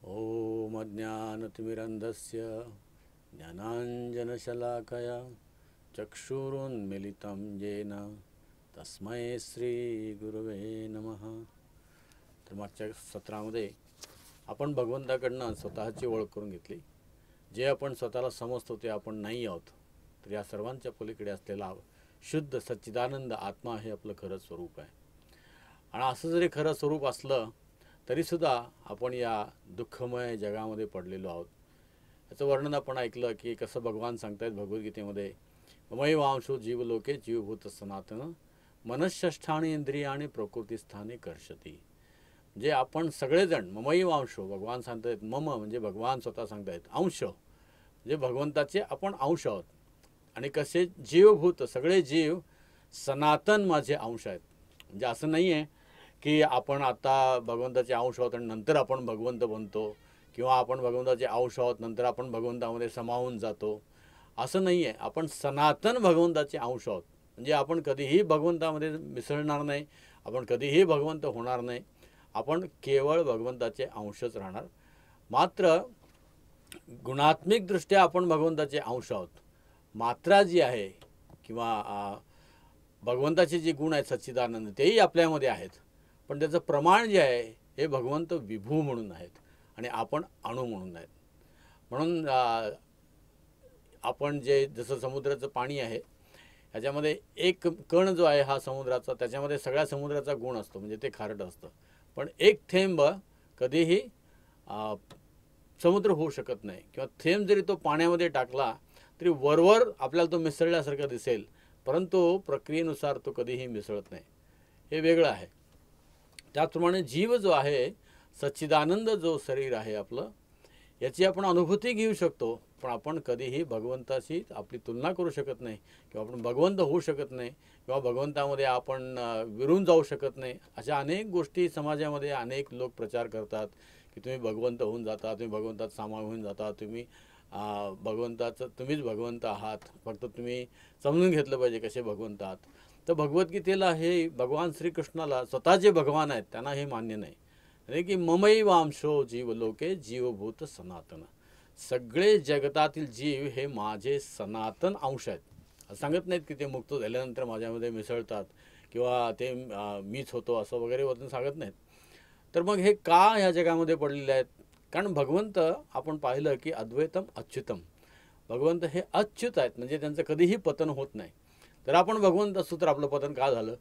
ॐ अज्ञानतिमिरन्धस्य ज्ञानाञ्जनशलाकया चक्षुरुन्मिलितं येन तस्मै श्रीगुरवे नमः। तर मागच्या सत्रामध्ये आपण भगवंताकडनं स्वतःची ओळख करून घेतली। जे आपण स्वतःला समजतो ते आपण नाही आहोत, तर या सर्वांच्या पलीकडे असलेला शुद्ध सच्चिदानंद आत्मा हे आपलं खरं स्वरूप आहे। आणि असं जरी खरं स्वरूप असलं तरीसुद्धा आपण या दुःखमय जगामध्ये पडलेलो आहोत। याचं वर्णन आपण ऐकलं की कसं भगवान सांगतायत भगवद्गीतेमध्ये, ममैव वांशो जीवलोके जीवभूत सनातन मनःष्ठाणी इंद्रियाणी प्रकृतीस्थानी कर्षती। म्हणजे आपण सगळेजण ममैव वांशो, भगवान सांगतायत मम म्हणजे भगवान स्वतः सांगतायत, अंश म्हणजे भगवंताचे आपण अंश आहोत। आणि कसे जीवभूत, सगळे जीव सनातन माझे अंश आहेत। म्हणजे असं नाही आहे की आपण आता भगवंताचे अंश आहोत आणि नंतर आपण भगवंत बनतो, किंवा आपण भगवंताचे अंश आहोत नंतर आपण भगवंतामध्ये समावून जातो, असं नाही आहे। आपण सनातन भगवंताचे अंश आहोत, म्हणजे आपण कधीही भगवंतामध्ये मिसळणार नाही, आपण कधीही भगवंत होणार नाही, आपण केवळ भगवंताचे अंशच राहणार। मात्र गुणात्मिकदृष्ट्या आपण भगवंताचे अंश आहोत। मात्रा जी आहे किंवा भगवंताचे जे गुण आहेत सच्चिदानंद तेही आपल्यामध्ये आहेत, पण त्याचं प्रमाण जे आहे हे भगवंत विभू म्हणून आहेत आणि आपण अणु म्हणून आहेत। म्हणून आपण जे जसं समुद्राचं पाणी आहे ह्याच्यामध्ये एक कण जो आहे हा समुद्राचा, त्याच्यामध्ये सगळ्या समुद्राचा गुण असतो, म्हणजे ते खारट असतं, पण एक थेंब कधीही समुद्र होऊ शकत नाही। किंवा थेंब जरी तो पाण्यामध्ये टाकला तरी वरवर आपल्याला तो मिसळल्यासारखा दिसेल, परंतु प्रक्रियेनुसार तो कधीही मिसळत नाही, हे वेगळं आहे। त्याचप्रमाणे जीव जो आहे, सच्चिदानंद जो शरीर आहे आपलं, याची आपण अनुभूती घेऊ शकतो, पण आपण कधीही भगवंताशी आपली तुलना करू शकत नाही, किंवा आपण भगवंत होऊ शकत नाही, किंवा भगवंतामध्ये आपण विरून जाऊ शकत नाही। अशा अनेक गोष्टी समाजामध्ये अनेक लोक प्रचार करतात की तुम्ही भगवंत होऊन जाता, तुम्ही भगवंतात सामावून जाता, तुम्ही भगवंताचं तुम्हीच भगवंत आहात, फक्त तुम्ही समजून घेतलं पाहिजे कसे भगवंत आहात। तर भगवद्गीतेला हे भगवान श्रीकृष्णाला स्वतः जे भगवान आहेत त्यांना हे मान्य नाही, म्हणजे की ममैव वांशो जीवलोके जीवभूत सनातन, सगळे जगतातील जीव हे माझे सनातन अंश आहेत। असं सांगत नाहीत की ते मुक्त झाल्यानंतर माझ्यामध्ये मिसळतात किंवा ते मीच होतो असं वगैरे वचन सांगत नाहीत। तर मग हे का ह्या जगामध्ये पडलेले आहेत? कारण भगवंत आपण पाहिलं की अद्वैतम अच्युतम, भगवंत हे अच्युत आहेत, म्हणजे त्यांचं कधीही पतन होत नाही। तर आपण भगवंत असू तर आपलं पतन का झालं?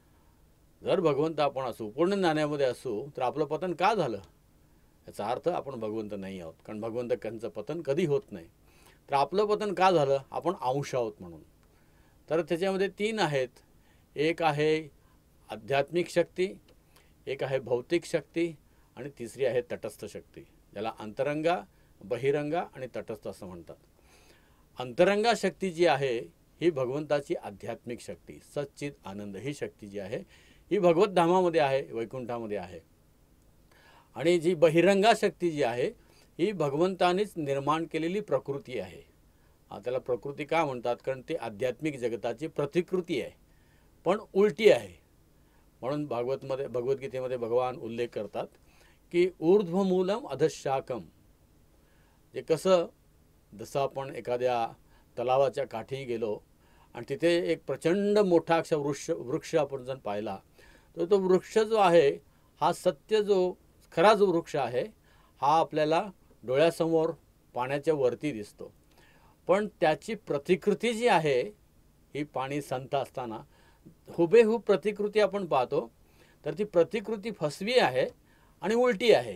जर भगवंत आपण असू, पूर्ण ज्ञानामध्ये असू, तर आपलं पतन का झालं? याचा अर्थ आपण भगवंत नाही आहोत, कारण भगवंत त्यांचं पतन कधी होत नाही। तर आपलं पतन का झालं? आपण अंश आहोत म्हणून। तर त्याच्यामध्ये तीन आहेत, एक आहे आध्यात्मिक शक्ती, एक आहे भौतिक शक्ती, आणि तिसरी आहे तटस्थ शक्ती, ज्याला अंतरंगा, बहिरंगा आणि तटस्थ असं म्हणतात। अंतरंगा शक्ती जी आहे ही भगवंताची आध्यात्मिक शक्ती, सच्चिद आनंद ही शक्ती जी आहे ही भगवत धामामध्ये आहे, वैकुंठामध्ये आहे। आणि जी बहिरंगा शक्ती जी आहे ही भगवंतानेच निर्माण केलेली प्रकृती आहे। त्याला प्रकृती का म्हणतात? कारण ती आध्यात्मिक जगताची प्रतिकृती आहे, पण उलटी आहे। म्हणून भगवद्गीतेमध्ये भगवान उल्लेख करतात की ऊर्ध्वमूलम अधशाकम, जे कसं जसं आपण एखाद्या तलावाच्या काठी गेलो आणि तिथे एक प्रचंड मोठा असा वृक्ष आपण जर पाहिला, तर तो वृक्ष जो आहे हा सत्य जो खरा जो वृक्ष आहे हा आपल्याला डोळ्यासमोर पाण्याच्या वरती दिसतो, पण त्याची प्रतिकृती जी आहे ही पाणी संत असताना हुबेहूब प्रतिकृती आपण पाहतो, तर ती प्रतिकृती फसवी आहे आणि उलटी आहे।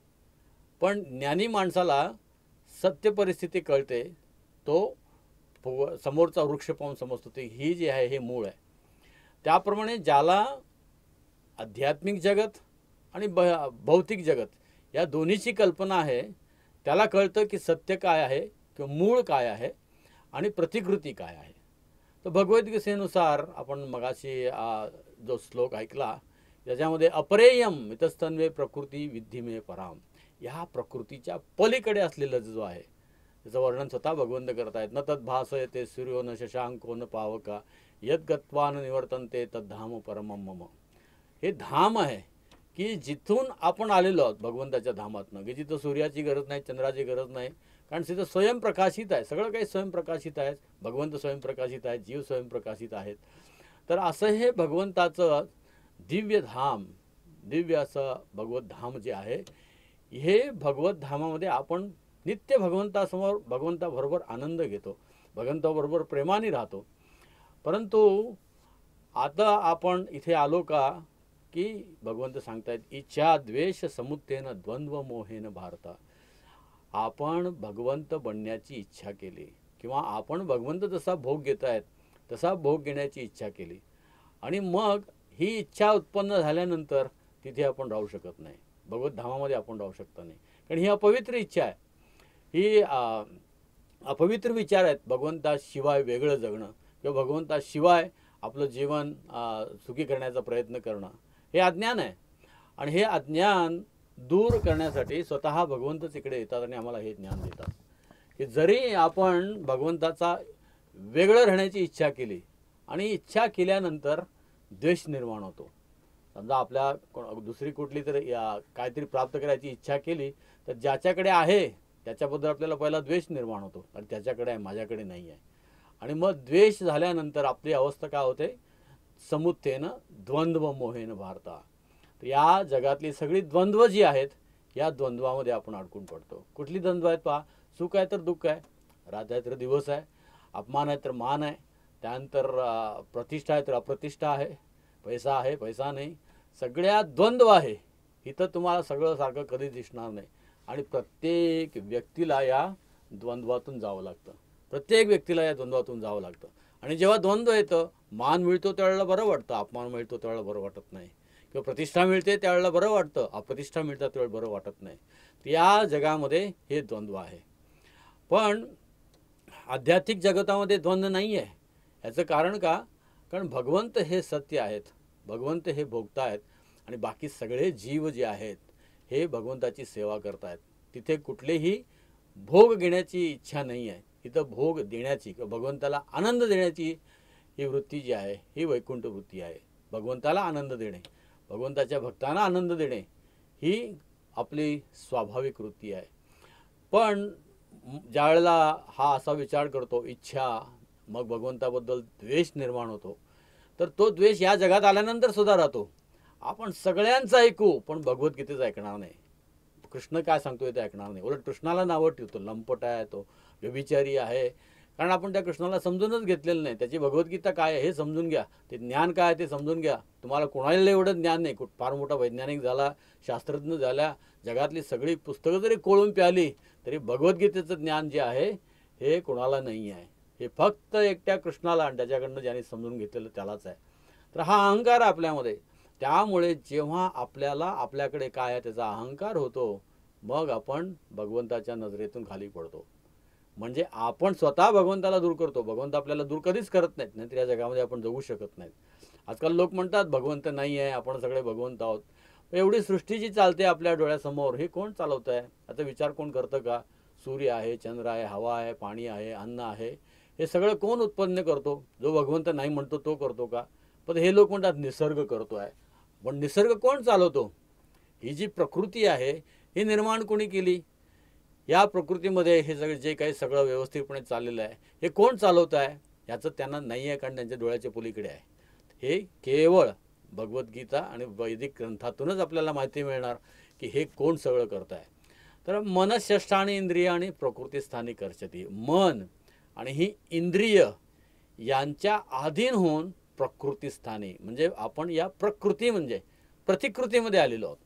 पण ज्ञानी माणसाला सत्य परिस्थिती कळते, तो समोरचा वृक्ष पाहून समजतो ते ही जी आहे हे मूळ आहे। त्याप्रमाणे ज्याला आध्यात्मिक जगत आणि भौतिक जगत या दोन्हीची कल्पना आहे, त्याला कळतं की सत्य काय आहे किंवा मूळ काय आहे आणि प्रतिकृती काय आहे। तर भगवद्गीतेनुसार आपण मगाशी जो श्लोक ऐकला त्याच्यामध्ये अपरेयम इतस्तन्वे प्रकृती विद्धिमे पराम, ह्या प्रकृतीच्या पलीकडे असलेलं जो आहे त्याचं वर्णन स्वतः भगवंत करतायत। न तद्भासयते सूर्यो न शशांको न पावका यद्गत्वा न निवर्तन्ते तद्धाम परमम मम। हे धाम आहे की जिथून आपण आलेलो आहोत भगवंताच्या धामातनं, की जिथं सूर्याची गरज नाही, चंद्राची गरज नाही, कारण तिथं स्वयंप्रकाशित आहे, सगळं काही स्वयंप्रकाशित आहे, भगवंत स्वयंप्रकाशित आहेत, जीव स्वयंप्रकाशित आहेत. तर असं हे भगवंताचं दिव्य धाम, दिव्य असं भगवत धाम जे आहे, हे भगवत धामामध्ये आपण नित्य भगवंतासमोर भगवंताबरोबर आनंद घेतो, भगवंताबरोबर प्रेमाने राहतो. परंतु आता आपण इथे आलो का, की भगवंत सांगतायत इच्छा द्वेष समुत्थेन द्वंद्व मोहेन भारता. आपण भगवंत बनण्याची इच्छा केली किंवा आपण भगवंत जसा भोग घेत आहेत तसा भोग घेण्याची इच्छा केली आणि मग ही इच्छा उत्पन्न झाल्यानंतर तिथे आपण राहू शकत नाही, भगवत धामामध्ये आपण राहू शकत नाही, कारण ही अपवित्र इच्छा आहे, ही अपवित्र विचार आहेत. भगवंताशिवाय वेगळं जगणं किंवा भगवंताशिवाय आपलं जीवन सुखी करण्याचा प्रयत्न करणं हे अज्ञान आहे. आणि हे अज्ञान दूर करण्यासाठी स्वतः भगवंतच इकडे येतात आणि आम्हाला हे ज्ञान देतात की जरी आपण भगवंताचा वेगळं राहण्याची इच्छा केली आणि इच्छा केल्यानंतर द्वेष निर्माण होतो. समजा आपल्या दुसरी कुठली तरी काहीतरी प्राप्त करायची इच्छा केली तर ज्याच्याकडे आहे त्याच्याबद्दल आपल्याला पहिला द्वेष निर्माण होतो, आणि त्याच्याकडे आहे माझ्याकडे नाही आहे. आणि मग द्वेष झाल्यानंतर आपली अवस्था काय होते, समुत्थेन द्वंद्व मोहेन भारता. तर या जगातली सगळी द्वंद्व जी आहेत या द्वंद्वामध्ये आपण अडकून पडतो. कुठली द्वंद्व आहेत पहा, सुख आहे तर दुःख आहे, रात आहे तर दिवस आहे, अपमान आहे तर मान आहे, त्यानंतर प्रतिष्ठा आहे तर अप्रतिष्ठा आहे, पैसा आहे पैसा नाही, सगळ्या द्वंद्व आहे. इथं तुम्हाला सगळं सारखं कधी दिसणार नाही आणि प्रत्येक व्यक्तीला या द्वंद्वातून जावं लागतं, प्रत्येक व्यक्तीला या द्वंद्वातून जावं लागतं. आणि जेव्हा द्वंद्व येतं, मान मिळतो त्यावेळेला बरं वाटतं, अपमान मिळतो त्यावेळेला बरं वाटत नाही, किंवा प्रतिष्ठा मिळते त्यावेळेला बरं वाटतं, अप्रतिष्ठा मिळतात त्यावेळेला बरं वाटत नाही. या जगामध्ये हे द्वंद्व आहे. पण आध्यात्मिक जगतामध्ये द्वंद्व नाही आहे. याचं कारण का, कारण भगवंत हे सत्य आहेत, भगवंत हे भोगता आहेत आणि बाकी सगळे जीव जे आहेत हे भगवंताची सेवा करत आहेत. तिथे कुठलेही भोग घेण्याची इच्छा नाही आहे, इथं भोग देण्याची किंवा भगवंताला आनंद देण्याची ही वृत्ती जी आहे ही वैकुंठ वृत्ती आहे. भगवंताला आनंद देणे, भगवंताच्या भक्तांना आनंद देणे ही आपली स्वाभाविक वृत्ती आहे. पण ज्यावेळेला हा असा विचार करतो इच्छा, मग भगवंताबद्दल द्वेष निर्माण होतो, तर तो द्वेष या जगात आल्यानंतर सुद्धा राहतो. आपण सगळ्यांचं ऐकू पण भगवद्गीतेचं ऐकणार नाही, कृष्ण काय सांगतोय ते ऐकणार नाही, उलट कृष्णाला नावं ठेवतो, लंपट आहे तो, व्यभिचारी आहे, कारण आपण त्या कृष्णाला समजूनच घेतलेलं नाही. त्याची भगवद्गीता काय आहे हे समजून घ्या, ते ज्ञान काय आहे ते समजून घ्या. तुम्हाला कोणाला एवढं ज्ञान नाही, फार मोठा वैज्ञानिक झाला, शास्त्रज्ञ झाला, जगातली सगळी पुस्तकं जरी कोळून प्याली तरी भगवद्गीतेचं ज्ञान जे आहे हे कोणाला नाही आहे, हे फक्त एकट्या कृष्णाला आणि त्याच्याकडनं ज्यांनी समजून घेतलेलं त्यालाच आहे. तर हा अहंकार आहे आपल्यामध्ये. त्यामुळे जेव्हा आपल्याला आपल्याकडे काय आहे त्याचा अहंकार होतो, मग आपण भगवंताच्या नजरेतून खाली पडतो. म्हणजे आपण स्वतः भगवंताला दूर करतो, भगवंत आपल्याला दूर कधीच करत नाहीत, नाहीतर या जगामध्ये आपण जगू शकत नाहीत. आजकाल लोक म्हणतात भगवंत नाही आहे, आपण सगळे भगवंत आहोत. एवढी सृष्टी जी चालते आपल्या डोळ्यासमोर हे कोण चालवत आहे, आता विचार कोण करतं का? सूर्य आहे, चंद्र आहे, हवा आहे, पाणी आहे, अन्न आहे, हे सगळं कोण उत्पन्न करतो? जो भगवंत नाही म्हणतो तो करतो का? पण हे लोक म्हणतात निसर्ग करतो आहे, पण निसर्ग कोण चालवतो? ही जी प्रकृती आहे ही निर्माण कोणी केली? या प्रकृतीमध्ये हे सगळे जे काही सगळं व्यवस्थितपणे चाललेलं आहे हे कोण चालवत आहे याचं त्यांना नाही आहे, कारण त्यांच्या डोळ्याच्या पलीकडे आहे. हे केवळ भगवद्गीता आणि वैदिक ग्रंथातूनच आपल्याला माहिती मिळणार की हे कोण सगळं करत आहे. तर मनःषष्ठानी इंद्रियाणी प्रकृतीस्थानी कर्षती. मन आणि ही इंद्रिय यांच्या अधीन होऊन प्रकृतीस्थानी, म्हणजे आपण या प्रकृती म्हणजे प्रतिकृतीमध्ये आलेलो आहोत.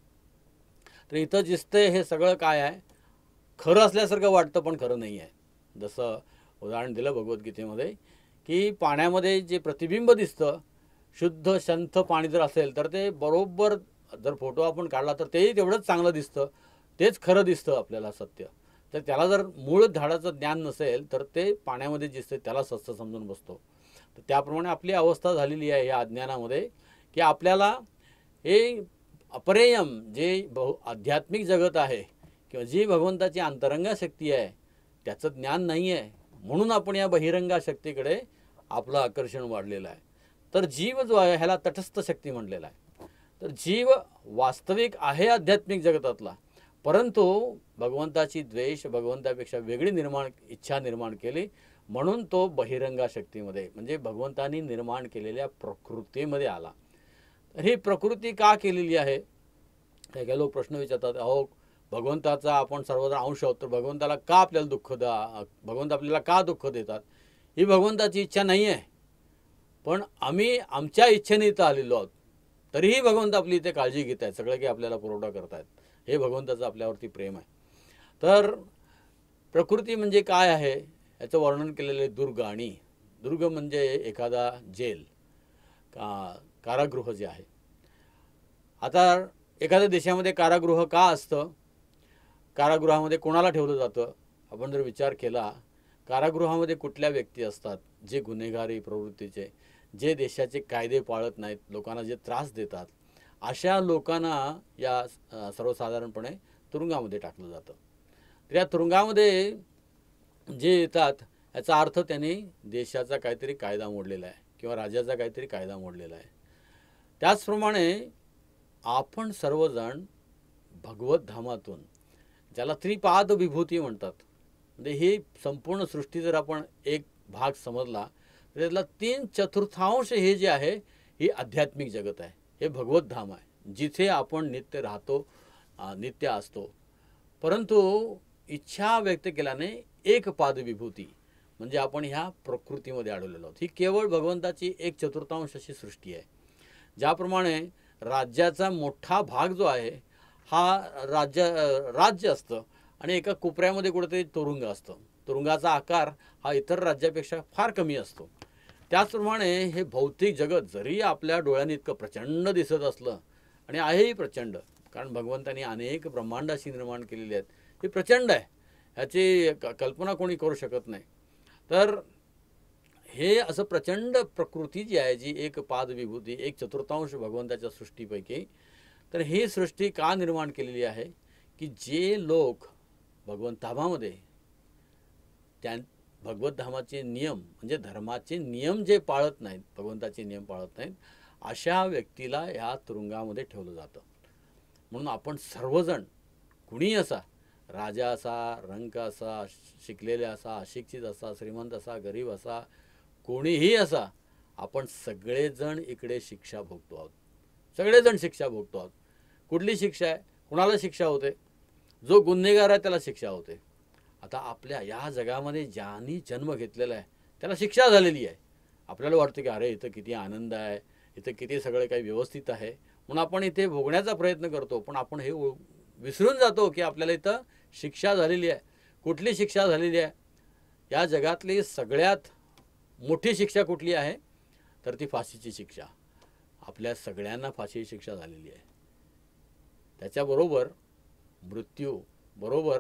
तर इथं दिसतंय हे सगळं काय आहे, खरं असल्यासारखं वाटतं पण खरं नाही आहे. जसं उदाहरण दिलं भगवद्गीतेमध्ये की पाण्यामध्ये जे प्रतिबिंब दिसतं, शुद्ध शांत पाणी जर असेल तर ते बरोबर, जर फोटो आपण काढला तर तेही तेवढंच चांगलं दिसतं, तेच खरं दिसतं आपल्याला सत्य. तर त्याला जर मूळ झाडाचं ज्ञान नसेल तर ते पाण्यामध्ये दिसते त्याला सत्य समजून बसतो. तर त्याप्रमाणे आपली अवस्था झालेली आहे या अज्ञानामध्ये की आपल्याला हे अपरेयम जे आध्यात्मिक जगत आहे किंवा जी भगवंताची अंतरंगा शक्ती आहे त्याचं ज्ञान नाही आहे, म्हणून आपण या बहिरंगा शक्तीकडे आपलं आकर्षण वाढलेलं आहे. तर जीव जो आहे ह्याला तटस्थ शक्ती म्हटलेला आहे. तर जीव वास्तविक आहे आध्यात्मिक जगतातला, परंतु भगवंताची द्वेष, भगवंतापेक्षा वेगळी इच्छा निर्माण केली, म्हणून तो बहिरंगा शक्तीमध्ये म्हणजे भगवंतानी निर्माण केलेल्या प्रकृतीमध्ये आला. तर ही प्रकृती का केलेली आहे? काही काही लोक प्रश्न विचारतात, अहो भगवंताचा आपण सर्वजण अंश आहोत, तर भगवंताला का आपल्याला भगवंत आपल्याला का दुःख देतात? ही भगवंताची इच्छा नाही आहे, पण आम्ही आमच्या इच्छेने इथं आलेलो आहोत, तरीही भगवंत आपली इथे काळजी घेत आहेत, सगळं काही आपल्याला पुरवठा करतायत. हे भगवंताचं आपल्यावरती प्रेम आहे. तर प्रकृती म्हणजे काय आहे याचं वर्णन केलेलं आहे दुर्गाणी. दुर्ग म्हणजे एखादा जेल, कारागृह जे आहे. आता एखाद्या देशामध्ये कारागृह का असतं, कारागृहामध्ये कोणाला ठेवलं जातं, आपण जर विचार केला, कारागृहामध्ये कुठल्या व्यक्ती असतात जे गुन्हेगारी प्रवृत्तीचे, जे देशाचे कायदे पाळत नाहीत, लोकांना जे त्रास देतात, अशा लोकांना या सर्वसाधारणपणे तुरुंगामध्ये टाकलं जातं. तर या तुरुंगामध्ये जे येतात याचा अर्थ त्यांनी देशाचा काहीतरी कायदा मोडलेला आहे किंवा राज्याचा काहीतरी कायदा मोडलेला आहे. त्याचप्रमाणे आपण सर्वजण भगवत धामातून, ज्याला त्रिपाद विभूती म्हणतात, म्हणजे ही संपूर्ण सृष्टी जर आपण एक भाग समजला तर त्यातला 3/4 हे जे आहे ही आध्यात्मिक जगत आहे, हे भगवत धाम आहे, जिथे आपण नित्य राहतो, नित्य असतो. परंतु इच्छा व्यक्त केल्याने एक पाद विभूती म्हणजे आपण ह्या प्रकृतीमध्ये अडवलेलो आहोत. ही केवळ भगवंताची 1/4 अशी सृष्टी आहे. ज्याप्रमाणे राज्याचा मोठा भाग जो आहे हा राज्य असतं आणि एका कोपऱ्यामध्ये कुठेतरी तुरुंग असतं. तुरुंगाचा आकार हा इतर राज्यापेक्षा फार कमी असतो. त्याचप्रमाणे हे भौतिक जगत जरी आपल्या डोळ्यांनी इतकं प्रचंड दिसत असलं, आणि आहेही प्रचंड, कारण भगवंतांनी अनेक ब्रह्मांडाशी निर्माण केलेली आहेत, हे प्रचंड आहे, ह्याची कल्पना कोणी करू शकत नाही. तर हे असं प्रचंड प्रकृती जी आहे, जी एक पाद विभूती, 1/4 भगवंताच्या सृष्टीपैकी, तर ही सृष्टी का निर्माण केलेली आहे की जे लोक भगवंत धामामध्ये भगवत धामाचे नियम म्हणजे धर्माचे नियम जे पाळत नाहीत, भगवंताचे नियम पाळत नाहीत, अशा व्यक्तीला ह्या तुरुंगामध्ये ठेवलं जातं. म्हणून आपण सर्वजण, कुणी असा, राजा असा, रंक असा, शिकलेला असा, अशिक्षित असा, श्रीमंत असा, गरीब असा, कोणीही असा, आपण सगळेजण इकडे शिक्षा भोगतो आहोत. सगळेजण शिक्षा भोगतो आहोत. कुठली शिक्षा आहे? कुणाला शिक्षा होते? जो गुन्हेगार आहे त्याला शिक्षा होते. आता आपल्या या जगामध्ये ज्यांनी जन्म घेतलेला आहे त्याला शिक्षा झालेली आहे. आपल्याला वाटतं की अरे इथं किती आनंद आहे, इथं किती सगळं काही व्यवस्थित आहे, म्हणून आपण इथे भोगण्याचा प्रयत्न करतो. पण आपण हे विसरून जातो की आपल्याला इथं शिक्षा झालेली आहे. कुठली शिक्षा झालेली आहे? या जगातली सगळ्यात मोठी शिक्षा कुठली आहे? तर ती फाशीची शिक्षा. आपल्या सगळ्यांना फाशीची शिक्षा झालेली आहे. त्याच्याबरोबर मृत्यू, बरोबर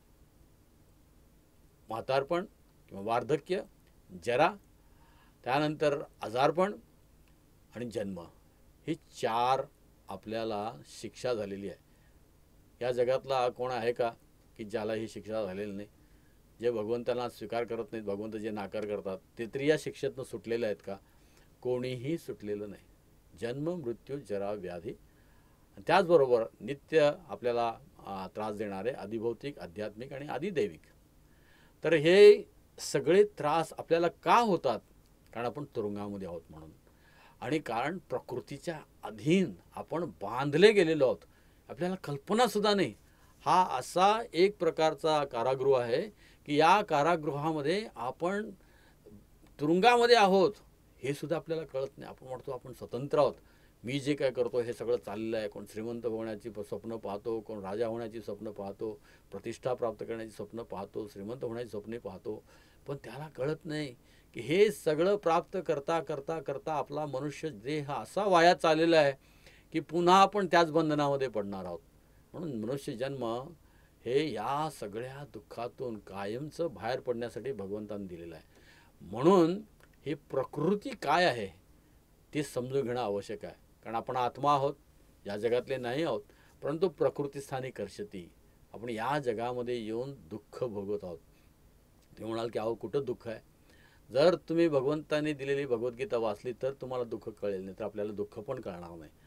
म्हातारपण किंवा वार्धक्य, जरा, त्यानंतर आजारपण आणि जन्म, ही 4 आपल्याला शिक्षा झालेली आहे. या जगातला कोण आहे का की ज्याला ही शिक्षा झालेली नाही? जे भगवंताला स्वीकार करत नाहीत, भगवंत जे नाकार करतात, ते तरी या शिक्षेतनं सुटलेले आहेत का? कोणीही सुटलेलं नाही. जन्म, मृत्यू, जरा, व्याधी, त्याचबरोबर नित्य आपल्याला त्रास देणारे अधिभौतिक, आध्यात्मिक आणि अधिदैविक. तर हे सगळे त्रास आपल्याला का होतात? कारण आपण तुरुंगामध्ये आहोत म्हणून, आणि कारण प्रकृतीच्या अधीन आपण बांधले गेलेलो आहोत. आपल्याला कल्पनासुद्धा नाही. हा असा एक प्रकारचा कारागृह आहे की या कारागृहामध्ये आपण तुरुंगामध्ये आहोत हे सुद्धा आपल्याला कळत नाही. आपण म्हणतो आपण स्वतंत्र आहोत, मी जे काय करतो हे सगळं चाललं आहे. कोण श्रीमंत होण्याची स्वप्न पाहतो, कोण राजा होण्याची स्वप्न पाहतो, प्रतिष्ठा प्राप्त करण्याची स्वप्न पाहतो, श्रीमंत होण्याची स्वप्ने पाहतो, पण त्याला कळत नाही की हे सगळं प्राप्त करता करता करता आपला मनुष्य देह असा वाया चाललेला आहे की पुन्हा आपण त्याच बंधनामध्ये पडणार आहोत. म्हणून मनुष्य जन्म हे या सगळ्या दुःखातून कायमचं बाहेर पडण्यासाठी भगवंताने दिलेलं आहे. म्हणून ही प्रकृती काय आहे ते समजून घेणं आवश्यक आहे. कारण आपण आत्मा आहोत, या जगातले नाही आहोत, परंतु प्रकृतीस्थानी कर्षती, आपण या जगामध्ये येऊन दुःख भोगत आहोत. ते म्हणाल की अहो कुठं दुःख आहे? जर तुम्ही भगवंताने दिलेली भगवद्गीता वाचली तर तुम्हाला दुःख कळेल, नाही तर आपल्याला दुःख पण कळणार नाही.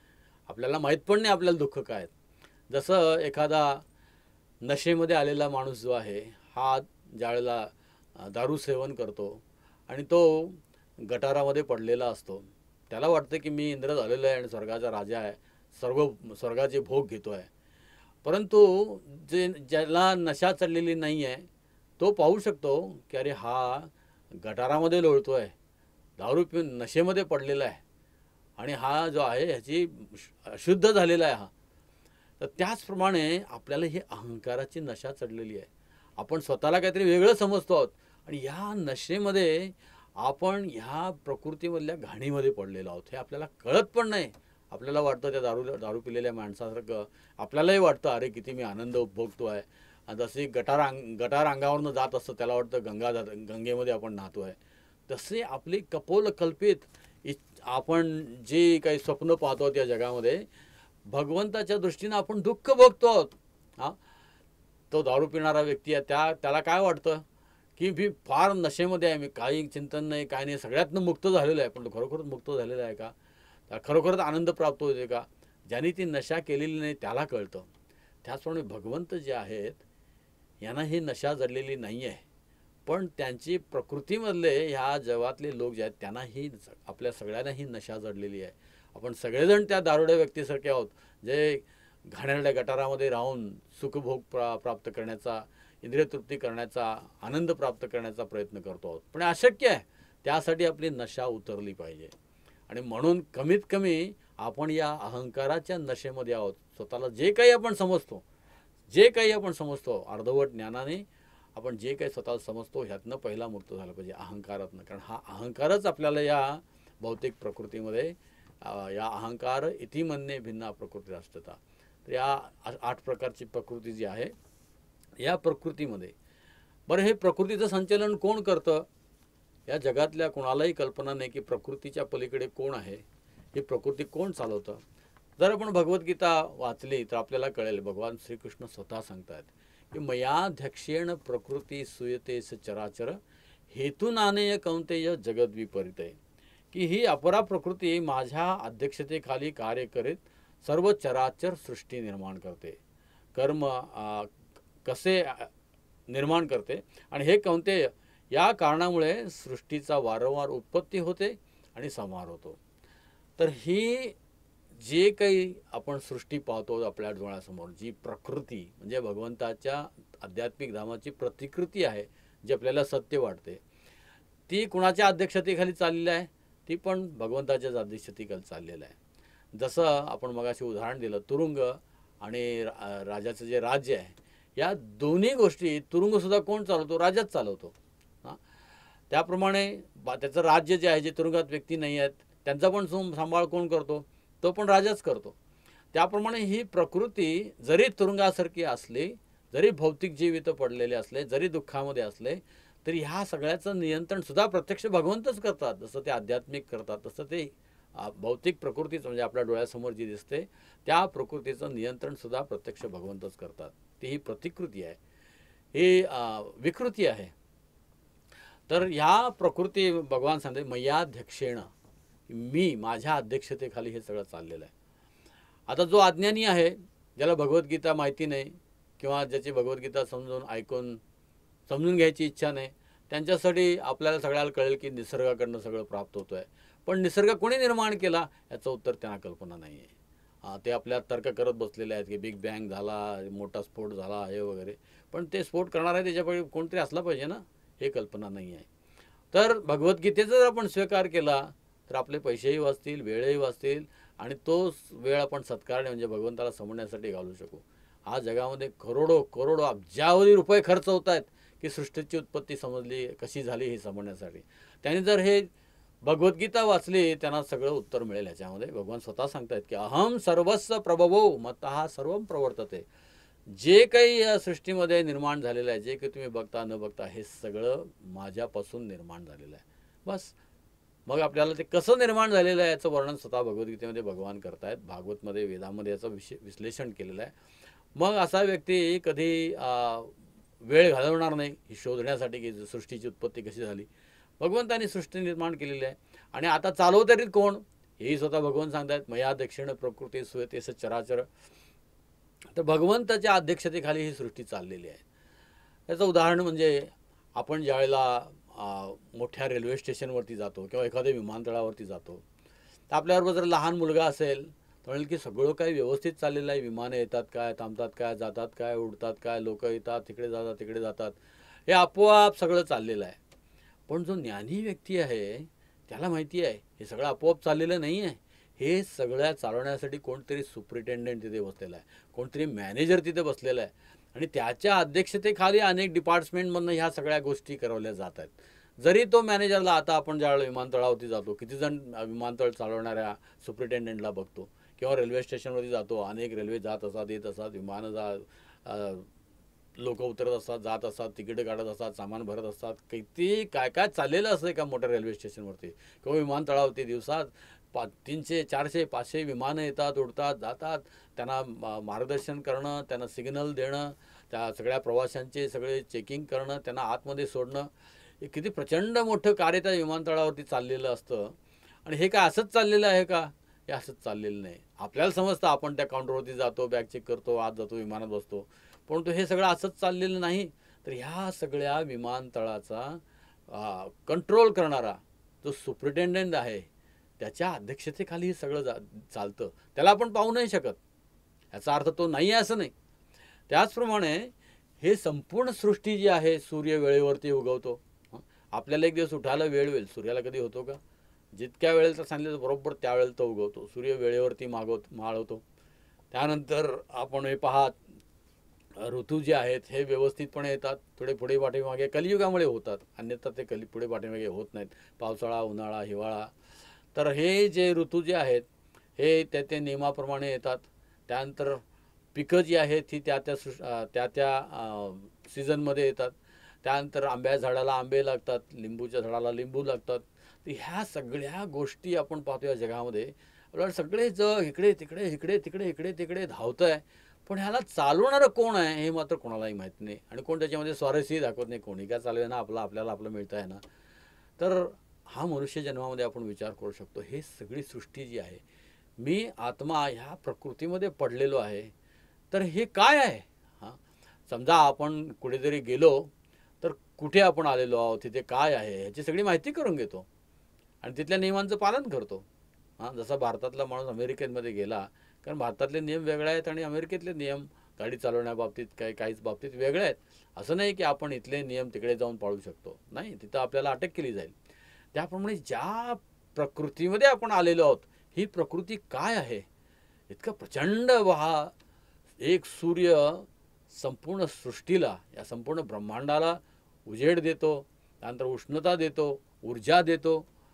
आपल्याला माहीत पण नाही आपल्याला दुःख काय आहेत. जसं एखादा नशेमध्ये आलेला माणूस जो आहे, हा ज्यावेळेला दारू सेवन करतो आणि तो गटारामध्ये पडलेला असतो, त्याला वाटतं की मी इंद्र झालेलो आहे आणि स्वर्गाचा राजा आहे, स्वर्गाचे भोग घेतो आहे. परंतु ज्याला नशा चढलेली नाही आहे, तो पाहू शकतो की अरे हा गटारामध्ये लोळतो आहे, दारू पिऊन नशेमध्ये पडलेला आहे आणि हा जो आहे ह्याची अशुद्ध झालेला आहे हा. तर त्याचप्रमाणे आपल्याला ही अहंकाराची नशा चढलेली आहे. आपण स्वतःला काहीतरी वेगळं समजतो आहोत आणि या नशेमध्ये आपण ह्या प्रकृतीमधल्या घाणीमध्ये पडलेलो आहोत. हे आपल्याला कळत पण नाही. आपल्याला वाटतं त्या दारू पिलेल्या माणसासारखं आपल्यालाही वाटतं अरे किती मी आनंद उपभोगतो आहे. आणि जशी गटार अंगावरनं जात असतं त्याला वाटतं गंगेमध्ये आपण नाहतो आहे. तसे आपली कपोलकल्पित आपण जे काही स्वप्न पाहतो त्या जगामध्ये भगवंताच्या दृष्टीनं आपण दुःख भोगतो आहोत. हां, तो दारू पिणारा व्यक्ती आहे त्याला काय वाटतं की मी फार नशेमध्ये आहे, मी काही चिंतन नाही, काय नाही, सगळ्यातनं मुक्त झालेलं आहे. पण तो खरोखरच मुक्त झालेला आहे का? त्याला खरोखरच आनंद प्राप्त होते का? ज्यांनी ती नशा केलेली नाही त्याला कळतं. त्याचप्रमाणे भगवंत जे आहेत यांना ही नशा जडलेली नाही आहे, पण त्यांची प्रकृतीमधले ह्या जगातले लोक जे आहेत त्यांना ही आपल्या सगळ्यांना ही नशा जडलेली आहे. आपण सगळेजण त्या दारुड्या व्यक्तीसारखे आहोत जे घाणेरड्या गटारामध्ये राहून सुखभोग प्राप्त करण्याचा, इंद्रिय तृप्ती करण्याचा, आनंद प्राप्त करण्याचा प्रयत्न करतो आहोत. पण अशक्य आहे. त्यासाठी आपली नशा उतरली पाहिजे आणि म्हणून कमीत कमी आपण या अहंकाराच्या नशेमध्ये आहोत. स्वतःला जे काही आपण समजतो अर्धवट ज्ञानाने आपण जे काही स्वतःला समजतो ह्यातनं पहिला मुक्त झालं पाहिजे, अहंकारातनं. कारण हा अहंकारच आपल्याला या भौतिक प्रकृतीमध्ये या अहंकार इति म्हणणे भिन्ना प्रकृती राष्ट्रता. तर या 8 प्रकारची प्रकृती जी आहे या प्रकृतीमध्ये बरं हे प्रकृतीचं संचलन कोण करतं? या जगातल्या कोणालाही कल्पना नाही की प्रकृतीच्या पलीकडे कोण आहे, ही प्रकृती कोण चालवतं. जर आपण भगवद्गीता वाचली तर आपल्याला कळेल, भगवान श्रीकृष्ण स्वतः सांगतात की मयाध्यक्षेण प्रकृती सुयतेस चराचर हेतू नानेय कौंतेय जगद्विपरितय. की ही अपरा प्रकृती माझ्या अध्यक्षतेखाली कार्य करीत सर्व चराचर सृष्टी निर्माण करते, कर्म कसे निर्माण करते आणि हे कौंतेय या कारणामुळे सृष्टीचा वारंवार उत्पत्ती होते आणि संहार होतो. तर ही जे काही आपण सृष्टी पाहतो आपल्या डोळ्यासमोर, जी प्रकृती म्हणजे भगवंताच्या आध्यात्मिक धामाची प्रतिकृती आहे, जी आपल्याला सत्य वाटते, ती कुणाच्या अध्यक्षतेखाली चाललेली आहे? ती पण भगवंताच्याच अध्यक्षतेखाली चाललेलं आहे. जसं आपण मगाशी उदाहरण दिलं तुरुंग आणि राजाचं जे राज्य आहे, या दोन्ही गोष्टी तुरुंगसुद्धा कोण चालवतो? राजाच चालवतो. हां, त्याप्रमाणे त्याचं राज्य जे आहे, जे तुरुंगात व्यक्ती नाही आहेत त्यांचा पण सांभाळ कोण करतो? तो पण राजाच करतो. त्याप्रमाणे ही प्रकृती जरी तुरुंगासारखी असली, जरी भौतिक जीवित पडलेले असले, जरी दुःखामध्ये असले, तरी ह्या सगळ्याचं नियंत्रणसुद्धा प्रत्यक्ष भगवंतच करतात. जसं ते आध्यात्मिक करतात तसं ते भौतिक प्रकृतीचं म्हणजे आपल्या डोळ्यासमोर जी दिसते त्या प्रकृतीचं नियंत्रणसुद्धा प्रत्यक्ष भगवंतच करतात. ती ही प्रतिकृती आहे, ही विकृती आहे. तर ह्या प्रकृती भगवान सांगते मयाध्यक्षेण, मी माझ्या अध्यक्षतेखाली हे सगळं चाललेलं आहे. आता जो अज्ञानी आहे, ज्याला भगवद्गीता माहिती नाही किंवा ज्याची भगवद्गीता समजून घ्यायची इच्छा नाही, त्यांच्यासाठी आपल्याला सगळ्याला कळेल की निसर्गाकडनं सगळं प्राप्त होतं आहे. पण निसर्ग कोणी निर्माण केला याचं उत्तर त्यांना कल्पना नाही आहे. ते आपल्या तर्क करत बसलेले आहेत की बिग बँग झाला, मोठा स्फोट झाला हे वगैरे. पण ते स्फोट करणार आहे त्याच्यापैकी कोणतरी असला पाहिजे ना, हे कल्पना नाही आहे. तर भगवद्गीतेचा जर आपण स्वीकार केला तर आपले पैसेही वाचतील, वेळही वाचतील आणि तोच वेळ आपण सत्कारणे म्हणजे भगवंताला समजण्यासाठी घालू शकू. आज जगामध्ये करोडो अब्जावधी रुपये खर्च होत आहेत की सृष्टीची उत्पत्ती समजली कशी झाली हे समजण्यासाठी. त्यांनी जर हे भगवद्गीता वाचली त्यांना सगळं उत्तर मिळेल. ह्याच्यामध्ये भगवान स्वतः सांगतात की अहम सर्वस्व प्रभवो मतः सर्वं प्रवर्तते. जे काही या सृष्टीमध्ये निर्माण झालेलं आहे, जे काही तुम्ही बघता न बघता, हे सगळं माझ्यापासून निर्माण झालेलं आहे. बस मग आपल्याला ते कसं निर्माण झालेलं आहे याचं वर्णन स्वतः भगवद्गीतेमध्ये भगवान करतायत. भागवतमध्ये, वेदामध्ये याचं विश्लेषण केलेलं आहे. मग असा व्यक्ती कधी वेळ घालवणार नाही ही शोधण्यासाठी की सृष्टीची उत्पत्ती कशी झाली. भगवंताने सृष्टी निर्माण केलेली आहे आणि आता चालवतरी कोण हेही स्वतः भगवान सांगतात, मया दक्षिण प्रकृती सुयते चराचर. तर भगवंताच्या अध्यक्षतेखाली ही सृष्टी चाललेली आहे. याचं उदाहरण म्हणजे आपण ज्यावेळेला मोठ्या रेल्वे स्टेशनवरती जातो किंवा एखाद्या विमानतळावरती जातो, तर आपल्याबरोबर जर लहान मुलगा असेल तर म्हणेल की सगळं काही व्यवस्थित चाललेलं आहे, विमानं येतात काय, थांबतात काय, जातात काय, उडतात काय, लोक येतात, तिकडे जातात तिकडे जातात, हे आपोआप सगळं चाललेलं आहे. पण जो ज्ञानी व्यक्ती आहे त्याला माहिती आहे हे सगळं आपोआप चाललेलं नाही आहे. हे सगळ्या चालवण्यासाठी कोणतरी सुपरिटेंडेंट तिथे बसलेला आहे, कोणतरी मॅनेजर तिथे बसलेला आहे, आणि त्याच्या अध्यक्षतेखाली अनेक डिपार्टमेंटमधनं ह्या सगळ्या गोष्टी करवल्या जात आहेत. जरी तो मॅनेजरला, आता आपण ज्यावेळेला विमानतळावरती जातो, किती जण विमानतळ चालवणाऱ्या सुपरिटेंडेंटला बघतो, किंवा रेल्वे स्टेशनवरती जातो, अनेक रेल्वे जात असतात, येत असतात, विमानं लोक उतरत असतात, जात असतात, तिकीट काढत असतात, सामान भरत असतात, किती काय काय चाललेलं असतं एका मोठ्या रेल्वे स्टेशनवरती किंवा विमानतळावरती. दिवसात 300 400 500 विमानं येतात, उडतात, जातात. त्यांना मार्गदर्शन करणं, त्यांना सिग्नल देणं, त्या सगळ्या प्रवाशांचे सगळे चेकिंग करणं, त्यांना आतमध्ये सोडणं, हे किती प्रचंड मोठं कार्य त्या विमानतळावरती चाललेलं असतं. आणि हे काय असंच चाललेलं आहे का? हे असंच चाललेलं नाही. आपल्याला समजतं, आपण त्या काउंटरवरती जातो, बॅग चेक करतो, आत जातो, विमानात बसतो, परंतु हे सगळं असंच चाललेलं नाही. तर ह्या सगळ्या विमानतळाचा कंट्रोल करणारा जो सुपरिटेंडंट आहे त्याच्या अध्यक्षतेखाली हे सगळं चालतं. त्याला आपण पाहू नाही शकत, याचा अर्थ तो नाही आहे असं नाही. त्याचप्रमाणे हे संपूर्ण सृष्टी जी आहे, सूर्य वेळेवरती उगवतो. आपल्याला एक दिवस उठायला वेळ होईल, सूर्याला कधी होतो का? जितक्या वेळेला सांगितलं बरोबर त्या वेळेला तो उगवतो, सूर्य वेळेवरती माळवतो. त्यानंतर आपण हे पहा, ऋतू जे आहेत हे व्यवस्थितपणे येतात, थोडे पुढे पाठीमागे कलियुगामुळे होतात, अन्यथा ते पुढे पाठीमागे होत नाहीत. पावसाळा, उन्हाळा, हिवाळा, तर हे जे ऋतू जे आहेत हे त्या नियमाप्रमाणे येतात. त्यानंतर पिकं जी आहेत ही त्या सीझनमध्ये येतात. त्यानंतर आंब्या झाडाला आंबे लागतात, लिंबूच्या झाडाला लिंबू लागतात. तर ह्या सगळ्या गोष्टी आपण पाहतो या जगामध्ये. आपल्याला सगळे जग इकडे तिकडे इकडे तिकडे इकडे तिकडे धावतं आहे, पण ह्याला चालवणारं कोण आहे हे मात्र कोणालाही माहीत नाही, आणि कोण त्याच्यामध्ये स्वारस्यही दाखवत नाही. कोणी काय चालू आहे ना, आपल्याला आपलं मिळतं आहे ना. तर हा मनुष्य जन्मामध्ये आपण विचार करू शकतो, हे सगळी सृष्टी जी आहे, मी आत्मा ह्या प्रकृतीमध्ये पडलेलो आहे, तर हे काय आहे? हां, समजा आपण कुठे जरी गेलो तर कुठे आपण आलेलो आहोत, तिथे काय आहे ह्याची सगळी माहिती करून घेतो आणि तिथल्या नियमांचं पालन करतो. जसा भारतातला माणूस अमेरिकेमध्ये गेला, कारण भारतातले नियम वेगळे आहेत आणि अमेरिकेतले नियम गाडी चालवण्याबाबतीत काहीच बाबतीत वेगळे आहेत. असं नाही की आपण इथले नियम तिकडे जाऊन पाळू शकतो, नाही, तिथं आपल्याला अटक केली जाईल. त्याप्रमाणे ज्या प्रकृतीमध्ये आपण आलेलो आहोत, ही प्रकृती काय आहे? इतकं प्रचंड एक सूर्य संपूर्ण सृष्टीला, या संपूर्ण ब्रह्मांडाला उजेड देतो, त्यानंतर उष्णता देतो, ऊर्जा देतो.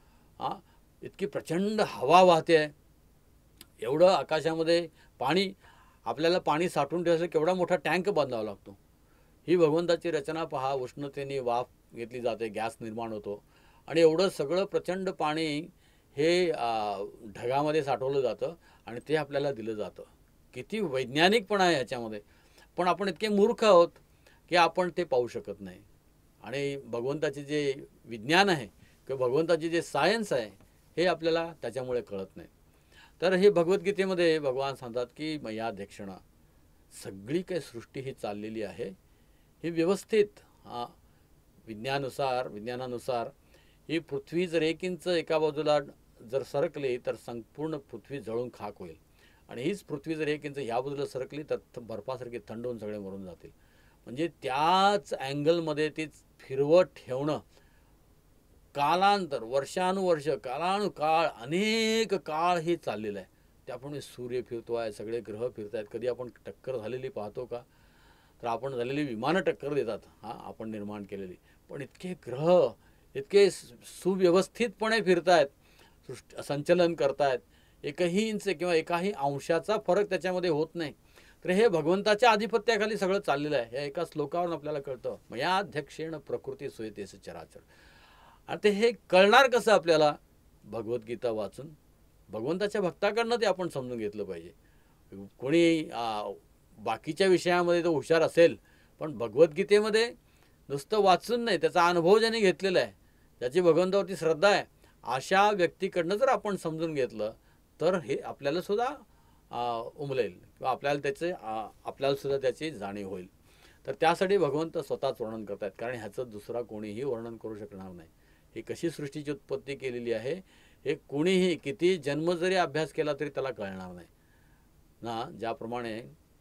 इतकी प्रचंड हवा वाहते आहे, एवढं आकाशामध्ये पाणी, आपल्याला पाणी साठवून ठेवायचं केवढा मोठा टँक बांधावा लागतो. ही भगवंताची रचना पहा. उष्णतेने वाफ घेतली जाते, गॅस निर्माण होतो, आणि एवढं सगळं प्रचंड पाणी हे ढगामध्ये साठवलं जातं आणि ते आपल्याला दिलं जातं. किती वैज्ञानिकपणा आहे ह्याच्यामध्ये. पण आपण इतके मूर्ख आहोत की आपण ते पाहू शकत नाही. आणि भगवंताचे जे विज्ञान आहे किंवा भगवंताचे जे सायन्स आहे हे आपल्याला त्याच्यामुळे कळत नाही. तर हे भगवद्गीतेमध्ये भगवान सांगतात की मया दक्षिणा, सगळी काही सृष्टी ही चाललेली आहे, ही व्यवस्थित विज्ञानानुसार ही पृथ्वी जर 1 इंच एका बाजूला जर सरकली तर संपूर्ण पृथ्वी जळून खाक होईल, आणि हीच पृथ्वी जर 1 इंच ह्या बाजूला सरकली तर बर्फासारखी थंड होऊन सगळे मरून जातील. म्हणजे त्याच अँगलमध्ये ती फिरवत ठेवणं, कालांतर, वर्षानुवर्ष, कालानुकाळ, अनेक काळ हे चाललेलं आहे. त्याप्रमाणे सूर्य फिरतो आहे, सगळे ग्रह फिरत आहेत. कधी आपण टक्कर झालेली पाहतो का? तर आपण झालेली विमानं टक्कर देतात, आपण निर्माण केलेली. पण इतके ग्रह इतके सुव्यवस्थितपणे फिरत आहेत, संचलन करतायत, एकही इंच किंवा एकाही अंशाचा फरक त्याच्यामध्ये होत नाही. तर हे भगवंताच्या आधिपत्याखाली सगळं चाललेलं आहे. या एका श्लोकावरून आपल्याला कळतं, मया अध्यक्षेण प्रकृती सुयते चराचर. आणि ते हे कळणार कसं आपल्याला? भगवद्गीता वाचून, भगवंताच्या भक्ताकडनं ते आपण समजून घेतलं पाहिजे. कोणी बाकीच्या विषयामध्ये तो हुशार असेल, पण भगवद्गीतेमध्ये नुसतं वाचून नाही, त्याचा अनुभव ज्याने घेतलेला आहे, ज्याची भगवंतावरती श्रद्धा आहे, अशा व्यक्तीकडनं जर आपण समजून घेतलं तर हे आपल्याला सुद्धा उमलेल किंवा आपल्याला सुद्धा त्याची जाणीव होईल. तर त्यासाठी भगवंत स्वतःच वर्णन करतात, कारण ह्याचं दुसरा कोणीही वर्णन करू शकणार नाही. ही कशी सृष्टीची उत्पत्ती केलेली आहे हे कोणीही किती जन्म जरी अभ्यास केला तरी त्याला कळणार नाही ना. ज्याप्रमाणे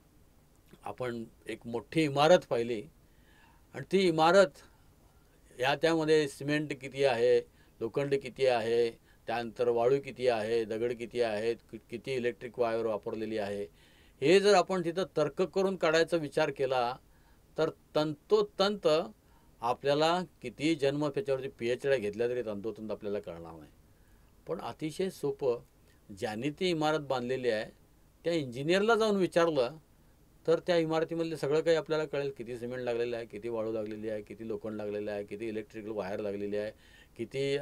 आपण एक मोठी इमारत पाहिली आणि ती इमारत त्यामध्ये सिमेंट किती आहे, लोखंड किती आहे, त्यानंतर वाळू किती आहे, दगड किती आहेत, किती इलेक्ट्रिक वायर वापरलेली आहे, हे जर आपण तिथं तर्क करून काढायचा विचार केला तर तंतोतंत आपल्याला किती जन्म त्याच्यावरती PhD घेतल्या तरी तंतोतंत आपल्याला कळणार नाही. पण अतिशय सोपं, ज्यांनी ती इमारत बांधलेली आहे त्या इंजिनियरला जाऊन विचारलं तर त्या इमारतीमधले सगळं काही आपल्याला कळेल. किती सिमेंट लागलेलं आहे, किती वाळू लागलेली आहे, किती लोखंड लागलेलं आहे, किती इलेक्ट्रिकल वायर लागलेली आहे, किती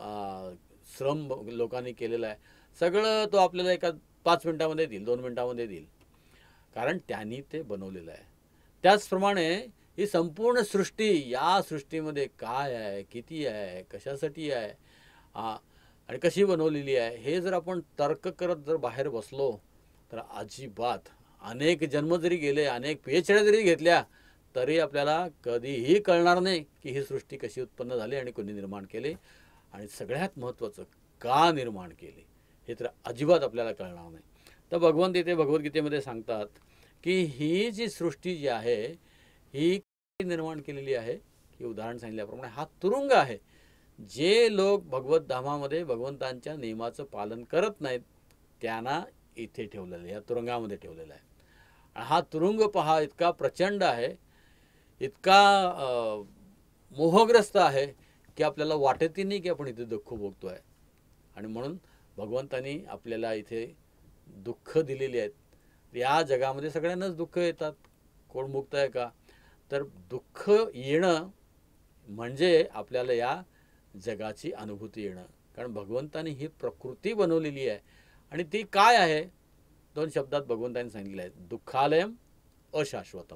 श्रम लोकांनी केलेलं आहे, सगळं तो आपल्याला एका 5 मिनिटामध्ये देईल, 2 मिनिटामध्ये देईल, कारण त्यांनी ते बनवलेलं आहे. त्याचप्रमाणे ही संपूर्ण सृष्टी, या सृष्टीमध्ये काय आहे, किती आहे, कशासाठी आहे आणि कशी बनवलेली आहे, हे जर आपण तर्क करत जर बाहेर बसलो तर अजिबात अनेक जन्म जरी गेले, अनेक PhD जरी घेतल्या तरी आपल्याला कधीही कळणार नाही की ही सृष्टी कशी उत्पन्न झाली आणि कोणी निर्माण केली, आणि सगळ्यात महत्त्वाचं का निर्माण केली हे तर अजिबात आपल्याला कळणार नाही. तर भगवंत इथे भगवद्गीतेमध्ये सांगतात की ही जी सृष्टी जी आहे ही निर्माण केलेली आहे, की उदाहरण सांगितल्याप्रमाणे हा तुरुंग आहे. जे लोक भगवत धामामध्ये भगवंतांच्या नियमाचं पालन करत नाहीत त्यांना इथे ठेवलेलं आहे, या तुरुंगामध्ये ठेवलेलं आहे. हा तुरुंग पहा इतका प्रचंड आहे, इतका मोहग्रस्त आहे की आपल्याला वाटतही नाही की आपण इथे दुःख भोगतोय. आणि म्हणून भगवंतांनी आपल्याला इथे दुःख दिलेली आहेत. या जगामध्ये सगळ्यांनाच दुःख येतात, कोण मुक्त आहे का? तर दुःख येणं म्हणजे आपल्याला या जगाची अनुभूती येणं, कारण भगवंतांनी ही प्रकृती बनवलेली आहे. आणि ती काय आहे? 2 शब्दात भगवंतांनी सांगितलं आहे, दुःखालयम अशाश्वतम.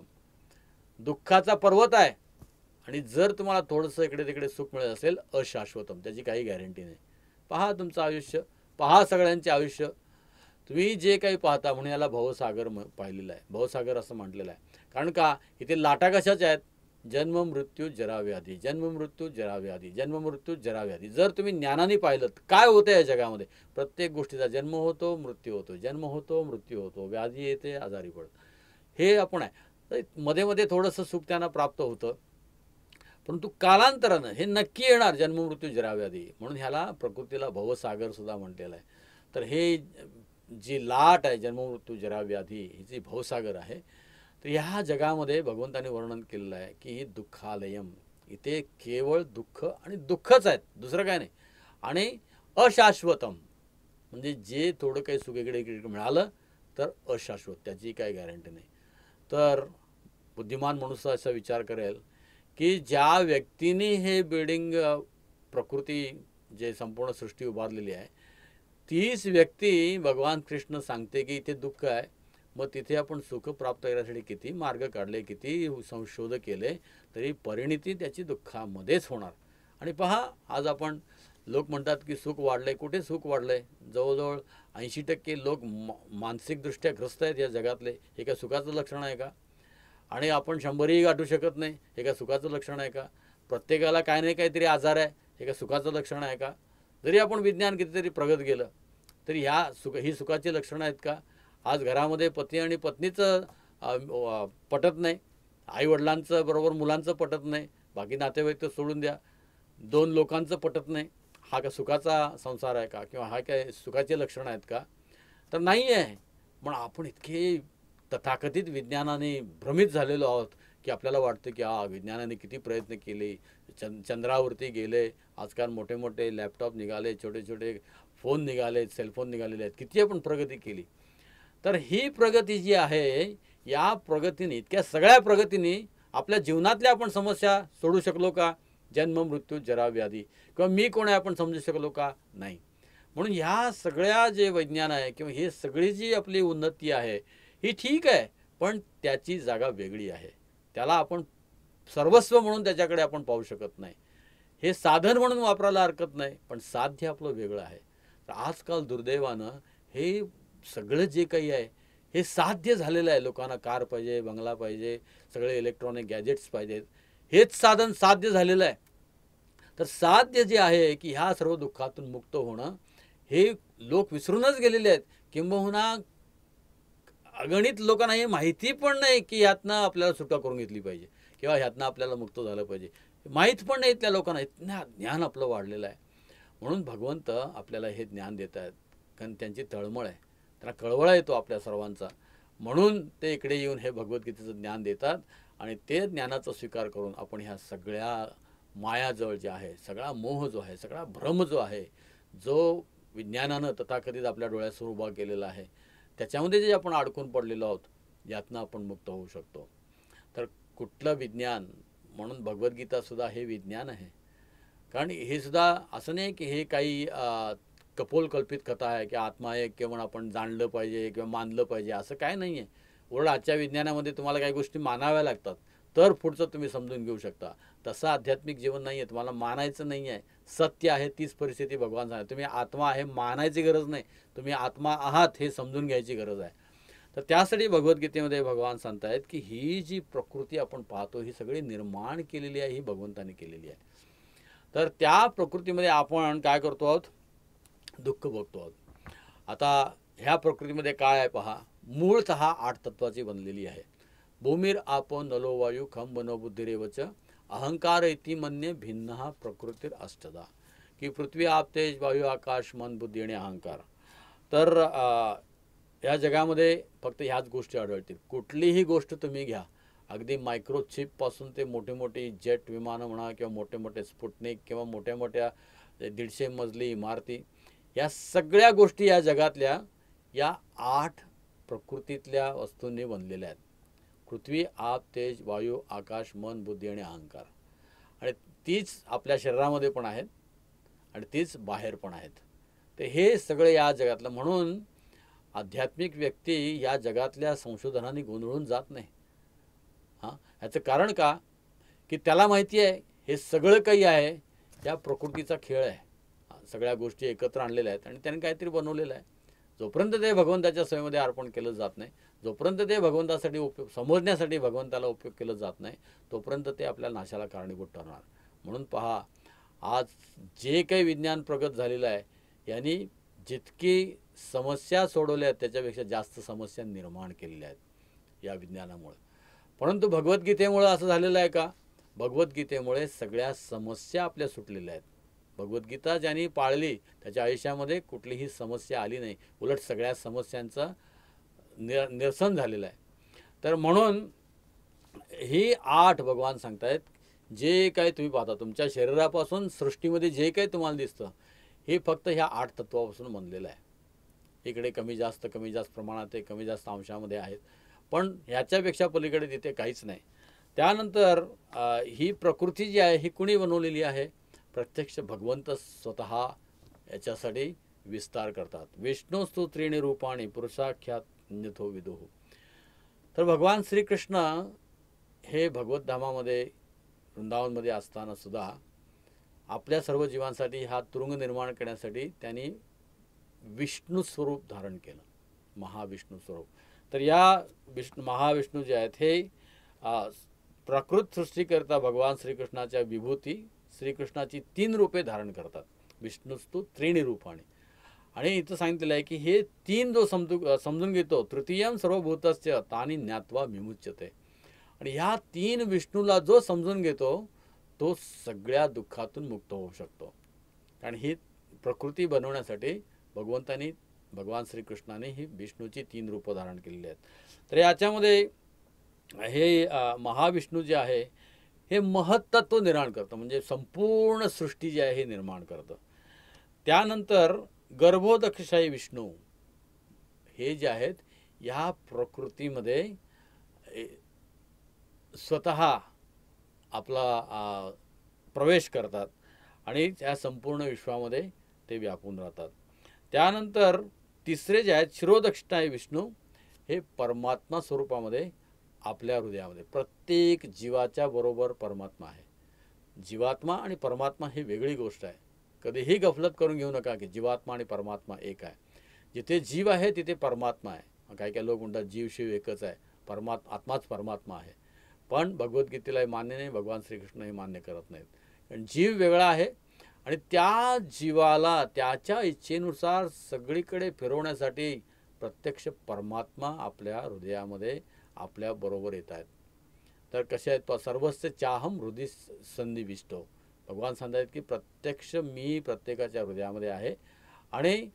दुःखाचा पर्वत आहे आणि जर तुम्हाला थोडंसं इकडे तिकडे सुख मिळत असेल, अशाश्वतम, त्याची काही गॅरंटी नाही. पहा तुमचं आयुष्य, पहा सगळ्यांचे आयुष्य, तुम्ही जे काही पाहता म्हणून याला भवसागर पाहिलेलं आहे, भवसागर असं म्हटलेलं आहे. कारण का? इथे लाटा कशाच्या आहेत? जन्म मृत्यू जराव्याधी, जन्म मृत्यू जराव्याधी, जन्म मृत्यू जराव्याधी. जर तुम्ही ज्ञानाने पाहिलं काय होतं या जगामध्ये, प्रत्येक गोष्टीचा जन्म होतो, मृत्यू होतो, जन्म होतो, मृत्यू होतो, व्याधी येते, आजारी पडतो, हे आपण आहे. मध्ये मध्ये थोडंसं सुख त्यांना प्राप्त होतं, परंतु कालांतरानं हे नक्की येणार, जन्म मृत्यू जराव्याधी. म्हणून ह्याला प्रकृतीला भवसागर सुद्धा म्हटलेलं आहे. तर हे जी लाट आहे जन्म मृत्यू जराव्याधी, ही जी भवसागर आहे, तर ह्या जगामध्ये भगवंताने वर्णन केलेलं आहे की ही दुःखालयम, इथे केवळ दुःख आणि दुःखच आहेत, दुसरं काय नाही. आणि अशाश्वतम म्हणजे जे थोडं काही सुख इकडे इकडे मिळालं तर अशाश्वत, त्याची काही गॅरंटी नाही. तर बुद्धिमान मनुष्य असा विचार करेल की ज्या व्यक्तीने हे बिल्डिंग प्रकृती जे संपूर्ण सृष्टी उभारलेली आहे, तीच व्यक्ती भगवान कृष्ण सांगते की इथे दुःख आहे, मग तिथे आपण सुख प्राप्त करण्यासाठी किती मार्ग काढले, किती संशोधन केले, तरी परिणिती त्याची दुःखामध्येच होणार. आणि पहा आज आपण लोक म्हणतात की सुख वाढलंय, कुठे सुख वाढलंय? जवळजवळ 80% लोक मानसिकदृष्ट्या ग्रस्त आहेत या जगातले. हे काय सुखाचं लक्षण आहे का? आणि आपण 100ही गाठू शकत नाही, हे काय सुखाचं लक्षण आहे का? प्रत्येकाला काय नाही काहीतरी आजार आहे, हे काय सुखाचं लक्षण आहे का? जरी आपण विज्ञान कितीतरी प्रगत गेलं तरी ही सुखाची लक्षणं आहेत का? आज घरामध्ये पती आणि पत्नीचं पटत नाही, आईवडिलांचं बरोबर मुलांचं पटत नाही, बाकी नातेवाईक तर सोडून द्या, 2 लोकांचं पटत नाही. हा का सुखाचा संसार आहे का? किंवा हा काय सुखाचे लक्षणं आहेत का? तर नाही आहे. पण आपण इतके तथाकथित विज्ञानाने भ्रमित झालेलो आहोत की आपल्याला वाटतं की विज्ञानाने किती प्रयत्न केले, चंद्रावरती गेले, आजकाल मोठे मोठे लॅपटॉप निघाले, छोटे छोटे फोन निघाले, सेलफोन निघालेले आहेत, किती आपण प्रगती केली. तर ही प्रगती जी आहे, या प्रगतीने, इतक्या सगळ्या प्रगतीने आपल्या जीवनातल्या आपण समस्या सोडू शकलो का? जन्म मृत्यू जरा व्याधी किंवा मी कोण आहे आपण समजू शकलो का? नाही. म्हणून ह्या सगळ्या जे विज्ञान आहे किंवा ही सगळी जी आपली उन्नती आहे ही ठीक आहे, पण त्याची जागा वेगळी आहे. त्याला आपण सर्वस्व म्हणून त्याच्याकडे आपण पाहू शकत नाही. हे साधन म्हणून वापरायला हरकत नाही, पण साध्य आपलं वेगळं आहे. तर आजकाल दुर्दैवानं हे सगळं जे काही आहे हे साध्य झालेलं आहे. लोकांना कार पाहिजे, बंगला पाहिजे, सगळे इलेक्ट्रॉनिक गॅजेट्स पाहिजेत, हेच साधन साध्य झालेलं आहे. तर साध्य जे आहे की ह्या सर्व दुःखातून मुक्त होणं हे लोक विसरूनच गेलेले आहेत. किंबहुना अगणित लोकांना हे माहिती पण नाही की ह्यातनं आपल्याला सुटका करून घेतली पाहिजे किंवा ह्यातनं आपल्याला मुक्त झालं पाहिजे, माहीत पण नाही त्या लोकांना. ज्ञान आपलं वाढलेलं आहे. म्हणून भगवंत आपल्याला हे ज्ञान देत आहेत, कारण त्यांची तळमळ आहे, त्यांना कळवळा येतो आपल्या सर्वांचा. म्हणून ते इकडे येऊन हे भगवद्गीतेचं ज्ञान देतात आणि ते ज्ञानाचा स्वीकार करून आपण ह्या सगळ्या मायाजवळ जे आहे, सगळा मोह जो आहे, सगळा भ्रम जो आहे, जो विज्ञानानं तथाकथित आपल्या डोळ्यासमोर उभा केलेला आहे, त्याच्यामध्ये जे आपण अडकून पडलेलो आहोत, यातनं आपण मुक्त होऊ शकतो. तर कुठलं विज्ञान, म्हणून भगवद्गीतासुद्धा हे विज्ञान आहे. कारण हे सुद्धा असं नाही की हे काही कपोलकल्पित कथा आहे की आत्मा आहे किंवा आपण जाणलं पाहिजे किंवा मानलं पाहिजे, असं काय नाही आहे. उलट आजच्या विज्ञानामध्ये तुम्हाला काही गोष्टी मानाव्या लागतात, तर पुढचं तुम्ही समजून घेऊ शकता. तसं आध्यात्मिक जीवन नाही आहे, तुम्हाला मानायचं नाही आहे. सत्य आहे तीच परिस्थिती भगवान सांगतात. तुम्ही आत्मा आहे मानायची गरज नाही, तुम्ही आत्मा आहात हे समजून घ्यायची गरज आहे. तर त्यासाठी भगवद्गीतेमध्ये भगवान सांगतायत की ही जी प्रकृती आपण पाहतो ही सगळी निर्माण केलेली आहे, ही भगवंताने केलेली आहे. तर त्या प्रकृतीमध्ये आपण काय करतो आहोत, दुःख भोगतो आहोत. आता ह्या प्रकृतीमध्ये काय आहे पहा, मूळतः 8 तत्वाची बनलेली आहे. भूमीर आपो नलो वायू खम वनो बुद्धिरेवच अहंकार इति मन्ये भिन्न प्रकृतीर अष्टदा, की पृथ्वी आप तेज वायू आकाश मन बुद्धी आणि अहंकार. तर या जगामध्ये फक्त ह्याच गोष्टी आढळतील. कुठलीही गोष्ट तुम्ही घ्या, अगदी मायक्रोचिपपासून ते मोठे मोठी जेट विमानं म्हणा किंवा मोठे मोठे स्पुटनिक किंवा मोठ्या मोठ्या 150 मजली इमारती, या सगळ्या गोष्टी या जगातल्या या 8 प्रकृतीतल्या वस्तूंनी बनलेल्या आहेत. पृथ्वी आप तेज वायू आकाश मन बुद्धी आणि अहंकार. आणि तीच आपल्या शरीरामध्ये पण आहेत आणि तीच बाहेर पण आहेत. तर हे सगळं या जगातलं, म्हणून आध्यात्मिक व्यक्ती या जगातल्या संशोधनाने गोंधळून जात नाही. ह्याचं कारण का, की त्याला माहिती आहे हे सगळं काही आहे या प्रकृतीचा खेळ आहे. सगळ्या गोष्टी एकत्र आणलेल्या आहेत आणि त्याने काहीतरी बनवलेलं आहे. जोपर्यंत ते भगवंताच्या सेवेमध्ये अर्पण केलं जात नाही, जोपर्यंत ते भगवंतासाठी उपयोग समजण्यासाठी भगवंताला उपयोग केलं जात नाही, तोपर्यंत ते आपल्या नाशाला कारणीभूत ठरणार. म्हणून पहा, आज जे काही विज्ञान प्रगत झालेलं आहे यांनी जितकी समस्या सोडवल्या आहेत त्याच्यापेक्षा जास्त समस्या निर्माण केलेल्या आहेत या विज्ञानामुळे. परंतु भगवद्गीतेमुळे असं झालेलं आहे का, भगवद्गीतेमुळे सगळ्या समस्या आपल्या सुटलेल्या आहेत. भगवद्गीता ज्यांनी पाळली त्याच्या आयुष्यामध्ये कुठलीही समस्या आली नाही, उलट सगळ्या समस्यांचं निरसन झालेलं आहे. तर म्हणून ही 8 भगवान सांगतायत, जे काही तुम्ही पाहता तुमच्या शरीरापासून सृष्टीमध्ये जे काही तुम्हाला दिसतं हे फक्त ह्या 8 तत्वापासून बनलेलं आहे. इकडे कमी जास्त प्रमाणात आहे, कमी जास्त अंशामध्ये आहेत, पण ह्याच्यापेक्षा पलीकडे तिथे काहीच नाही. त्यानंतर ही प्रकृती जी आहे ही कुणी बनवलेली आहे, प्रत्यक्ष भगवंत स्वतः याच्यासाठी विस्तार करतात. विष्णुस्तु त्रीणि रूपाणि पुरुषाख्यान्यथो विदुः. तर भगवान श्रीकृष्ण हे भगवद्धामामध्ये वृंदावनमध्ये असताना सुद्धा आपल्या सर्व जीवांसाठी हा तुरुंग निर्माण करण्यासाठी त्यांनी विष्णू स्वरूप धारण केलं, महाविष्णू स्वरूप. तर या महाविष्णू जे आहेत हे प्राकृत सृष्टीकरता भगवान श्रीकृष्णाच्या विभूती श्रीकृष्णाची 3 रूपे धारण करतात. विष्णुस्तु त्रीणि रूपाणि. आणि इथं सांगितलेलं आहे की हे 3 जो समजून घेतो, तृतीयम सर्वभूतस्य तानि ज्ञात्वा विमुच्यते. आणि ह्या 3 विष्णूला जो समजून घेतो तो सगळ्या दुःखातून मुक्त होऊ शकतो. कारण ही प्रकृती बनवण्यासाठी भगवान श्रीकृष्णाने ही विष्णूची 3 रूपं धारण केलेली आहेत. तर याच्यामध्ये हे महाविष्णू जे आहे हे महत्त्व निर्माण करतं, म्हणजे संपूर्ण सृष्टी जी आहे हे निर्माण करतं. त्यानंतर गर्भोदकशाही विष्णू हे जे आहेत ह्या प्रकृतीमध्ये स्वतः आपला प्रवेश करतात आणि त्या संपूर्ण विश्वामध्ये ते व्यापून राहतात. त्यानंतर तिसरे जे आहेत शिरोदक्षिणाही विष्णू हे परमात्मा स्वरूपामध्ये आपल्या हृदयामध्ये प्रत्येक जीवाच्या बरोबर परमात्मा आहे. जीवात्मा आणि परमात्मा ही वेगळी गोष्ट आहे. कधीही गफलत करून घेऊ नका की जीवात्मा आणि परमात्मा एक आहे. जिथे जीव आहे तिथे परमात्मा आहे. काही काही लोक म्हणतात जीव शिव एकच आहे, आत्माच परमात्मा आहे. पण भगवद्गीतेला हे मान्य नाही, भगवान श्रीकृष्ण हे मान्य करत नाहीत. कारण जीव वेगळा आहे आणि त्या जीवाला त्याच्या इच्छेनुसार सगळीकडे फिरवण्यासाठी प्रत्यक्ष परमात्मा आपल्या हृदयामध्ये आपल्याबरोबर येत आहेत. तर कसे आहेत, सर्वस्य चाहम हृदय सन्निविष्टो. भगवान सांगतात की प्रत्यक्ष मी प्रत्येकाच्या हृदयामध्ये आहे. आणि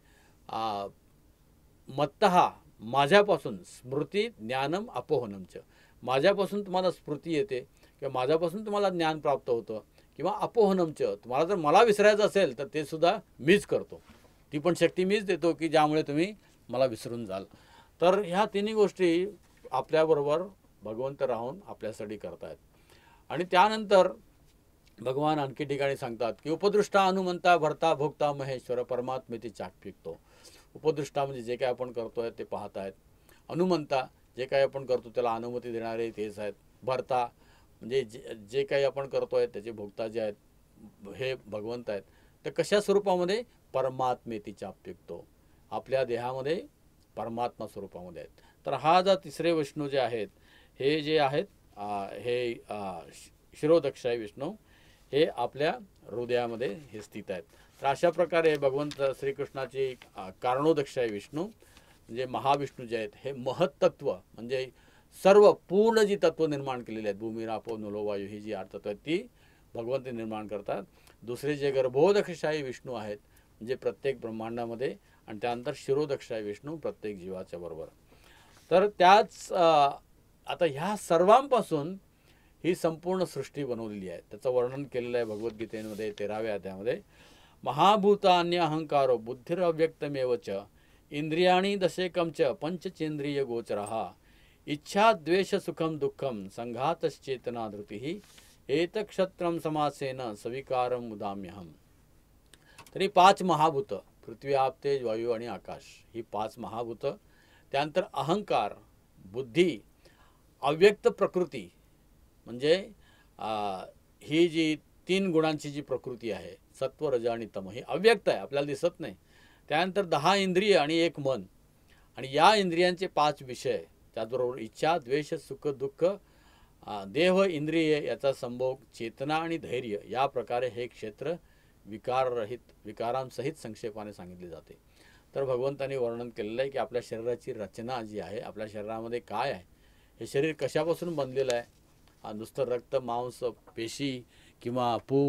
मत्तहा माझ्यापासून स्मृती ज्ञानम अपोहनमच, माझ्यापासून तुम्हाला स्मृती येते किंवा माझ्यापासून तुम्हाला ज्ञान प्राप्त होतं, किंवा अपोहनमच तुम्हाला जर मला विसरायचं असेल तर ते सुद्धा मीच करतो. ती पण शक्ती मीच देतो की ज्यामुळे तुम्ही मला विसरून जाल. तर ह्या तिन्ही गोष्टी आपल्याबरोबर भगवंत राहून आपल्यासाठी करतायत. आणि त्यानंतर भगवान आणखी ठिकाणी सांगतात की उपदृष्टा अनुमंता भरता भोगता महेश्वर परमात्मेती चाकपिकतो. उपदृष्टा म्हणजे जे काय आपण करतोय ते पाहतायत. अनुमंता जे काही आपण करतो त्याला अनुमती देणारे तेच आहेत. भरता म्हणजे जे काही आपण करतोय त्याचे भोगता जे आहेत हे भगवंत आहेत. तर कशा स्वरूपामध्ये? परमात्मेती चाकपिकतो, आपल्या देहामध्ये परमात्मा स्वरूपामध्ये आहेत. तर हा जो तिसरे विष्णू जे आहेत हे जे आहेत हे शिरोदक्षाई विष्णू हे आपल्या हृदयामध्ये हे स्थित आहेत. तर अशा प्रकारे भगवंत श्रीकृष्णाची कारणोदक्षाई विष्णू म्हणजे महाविष्णू जे आहेत हे महत्त्व म्हणजे सर्व पूर्ण जी तत्व निर्माण केलेली आहेत, भूमी रापो नलो वायू ही जी 8 तत्व आहेत ती भगवंत निर्माण करतात. दुसरे जे गर्भोदक्षाई विष्णू आहेत म्हणजे प्रत्येक ब्रह्मांडामध्ये, आणि त्यानंतर शिरोदक्षाई विष्णू प्रत्येक जीवाच्या बरोबर. तर त्याच आता ह्या सर्वांपासून ही संपूर्ण सृष्टी बनवलेली आहे. त्याचं वर्णन केलेलं आहे भगवद्गीतेमध्ये 13व्या अध्यायामध्ये. महाभूतान्य अहंकारो बुद्धिरव्यक्तमेव च इंद्रियाणी दशेकम च पंचचेंद्रिय गोचरः इच्छा द्वेष सुखम दुःखम संघातश्चेतना धृती एतक्षत्रम समासेन सविकारम मुदाम्यहम. तरी 5 महाभूत पृथ्वी आप तेज वायू आणि आकाश ही 5 महाभूत. त्यानंतर अहंकार, बुद्धी, अव्यक्त प्रकृती म्हणजे ही जी 3 गुणांची जी प्रकृती आहे सत्व रज आणि तम ही अव्यक्त आहे, आपल्याला दिसत नाही. त्यानंतर 10 इंद्रिय आणि 1 मन, आणि या इंद्रियांचे 5 विषय, त्याचबरोबर इच्छा द्वेष सुख दुःख देह इंद्रिय याचा संभोग चेतना आणि धैर्य, या प्रकारे हे क्षेत्र विकाररहित विकारांसहित संक्षेपाने सांगितले जाते. तर भगवंतांनी वर्णन केलेलं आहे की आपल्या शरीराची रचना जी आहे, आपल्या शरीरामध्ये काय आहे, हे शरीर कशापासून बनलेलं आहे. नुसतं रक्त मांस पेशी किंवा पू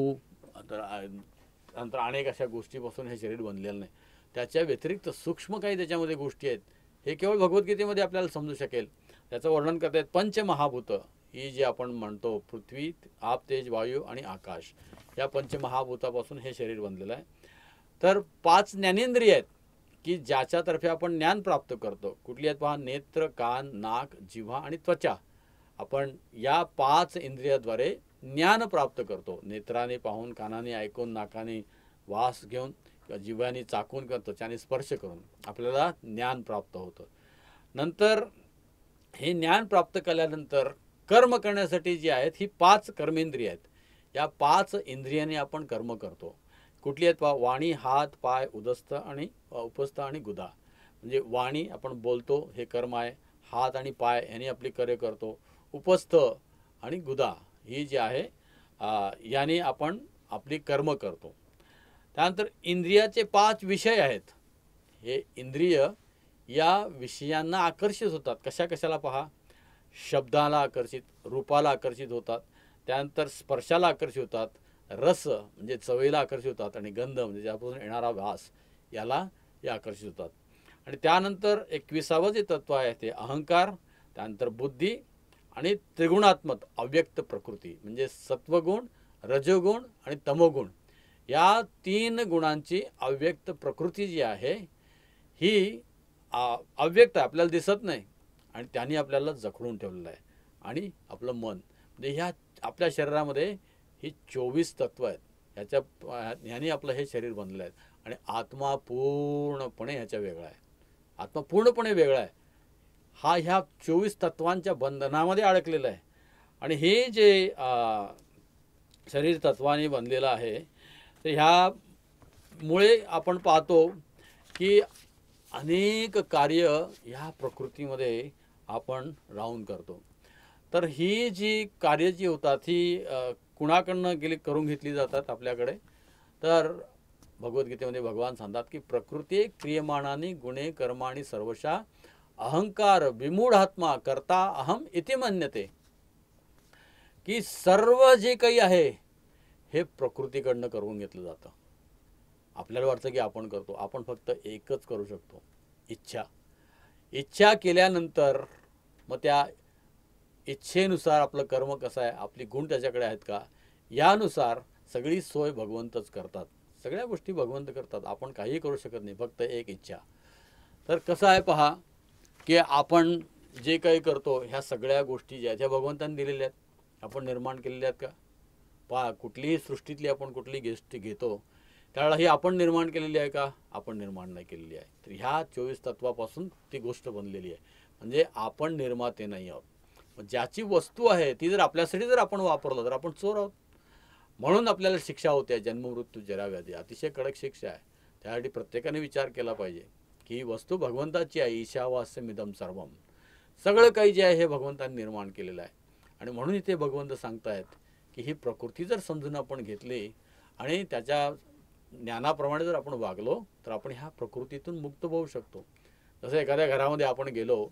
नंतर अनेक अशा गोष्टीपासून हे शरीर बनलेलं नाही. त्याच्या व्यतिरिक्त सूक्ष्म काही त्याच्यामध्ये गोष्टी आहेत, हे केवळ भगवद्गीतेमध्ये आपल्याला समजू शकेल. त्याचं वर्णन करतात पंचमहाभूत ही जी आपण म्हणतो पृथ्वी आप तेज वायू आणि आकाश, या पंचमहाभूतापासून हे शरीर बनलेलं आहे. तर 5 ज्ञानेंद्रिय आहेत की ज्याच्यातर्फे आपण ज्ञान प्राप्त करतो. कुठली आहेत पहा, नेत्र, कान, नाक, जिव्हा आणि त्वचा. आपण या 5 इंद्रियाद्वारे ज्ञान प्राप्त करतो. नेत्राने पाहून, कानाने ऐकून, नाकाने वास घेऊन किंवा जिव्हाने चाकून किंवा त्वचाने स्पर्श करून आपल्याला ज्ञान प्राप्त होतं. नंतर हे ज्ञान प्राप्त केल्यानंतर कर्म करण्यासाठी जी आहेत ही 5 कर्मेंद्रिय आहेत. या 5 इंद्रियाने आपण कर्म करतो. कुठली आहेत पहा, वाणी, हात, पाय, उदस्थ आणि उपस्थ आणि गुदा. म्हणजे वाणी आपण बोलतो हे कर्म आहे, हात आणि पाय यांनी आपली कार्य करतो, उपस्थ आणि गुदा ही जी आहे याने आपण आपली कर्म करतो. त्यानंतर इंद्रियाचे 5 विषय आहेत. हे इंद्रिय या विषयांना आकर्षित होतात. कशा कशाला पहा, शब्दाला आकर्षित, रूपाला आकर्षित होतात, त्यानंतर स्पर्शाला आकर्षित होतात, रस म्हणजे चवीला आकर्षित होतात, आणि गंध म्हणजे ज्यापासून येणारा वास याला हे आकर्षित होतात. आणि त्यानंतर 21वं जे तत्व आहे ते अहंकार, त्यानंतर बुद्धी आणि त्रिगुणात्मक अव्यक्त प्रकृती म्हणजे सत्वगुण, रजोगुण आणि तमोगुण, या 3 गुणांची अव्यक्त प्रकृती जी आहे ही अव्यक्त आहे, आपल्याला दिसत नाही, आणि त्यांनी आपल्याला जखडून ठेवलेलं आहे. आणि आपलं मन म्हणजे ह्या आपल्या शरीरामध्ये ही 24 तत्व आहेत. ह्यानी आपलं हे शरीर बनलेलं आहे. आणि आत्मा पूर्णपणे ह्याच्या वेगळा आहे. आत्मा पूर्णपणे वेगळा आहे. हा ह्या 24 तत्वांच्या बंधनामध्ये अडकलेला आहे. आणि हे जे शरीर तत्वाने बनलेला आहे. तर ह्यामुळे आपण पाहतो की अनेक कार्य ह्या प्रकृतीमध्ये आपण राहून करतो. तर ही जी कार्य जी होतात ही कुणाकडनं करून घेतली जातात आपल्याकडे. तर भगवद्गीतेमध्ये भगवान सांगतात की प्रकृती क्रियमाणानी गुणे कर्माणि सर्वशा अहंकार विमूढात्मा करता अहम इति मन्यते. की सर्व जे काही आहे हे प्रकृतीकडनं करून घेतलं जातं. आपल्याला वाटतं की आपण करतो, आपण फक्त एकच करू शकतो, इच्छा. इच्छा केल्यानंतर मग त्या इच्छेनुसार आपलं कर्म कसं आहे, आपली गुण त्याच्याकडे आहेत का, यानुसार सगळी सोय भगवंतच करतात. सगळ्या गोष्टी भगवंत करतात, आपण काही करू शकत नाही, फक्त एक इच्छा. तर कसं आहे पहा की आपण जे काही करतो ह्या सगळ्या गोष्टी ज्या ह्या भगवंतांनी दिलेल्या आहेत, आपण निर्माण केलेल्या आहेत का. पहा, कुठलीही सृष्टीतली आपण कुठली गोष्ट घेतो त्यावेळेला ही आपण निर्माण केलेली आहे का, आपण निर्माण नाही केलेली आहे. तर ह्या 24 तत्वापासून ती गोष्ट बनलेली आहे. म्हणजे आपण निर्माते नाही आहोत. ज्याची वस्तू आहे ती जर आपल्यासाठी जर आपण वापरलं तर आपण चोर आहोत. म्हणून आपल्याला शिक्षा होते, जन्ममृत्यू जराव्याधी, अतिशय कडक शिक्षा आहे. त्यासाठी प्रत्येकाने विचार केला पाहिजे की ही वस्तू भगवंताची आहे. ईशावास्यमिदं सर्वम, सगळं काही जे आहे हे भगवंतांनी निर्माण केलेलं आहे. आणि म्हणून इथे भगवंत सांगतायत की ही प्रकृती जर समजून आपण घेतली आणि त्याच्या ज्ञानाप्रमाणे जर आपण वागलो तर आपण ह्या प्रकृतीतून मुक्त होऊ शकतो. जसं एखाद्या घरामध्ये आपण गेलो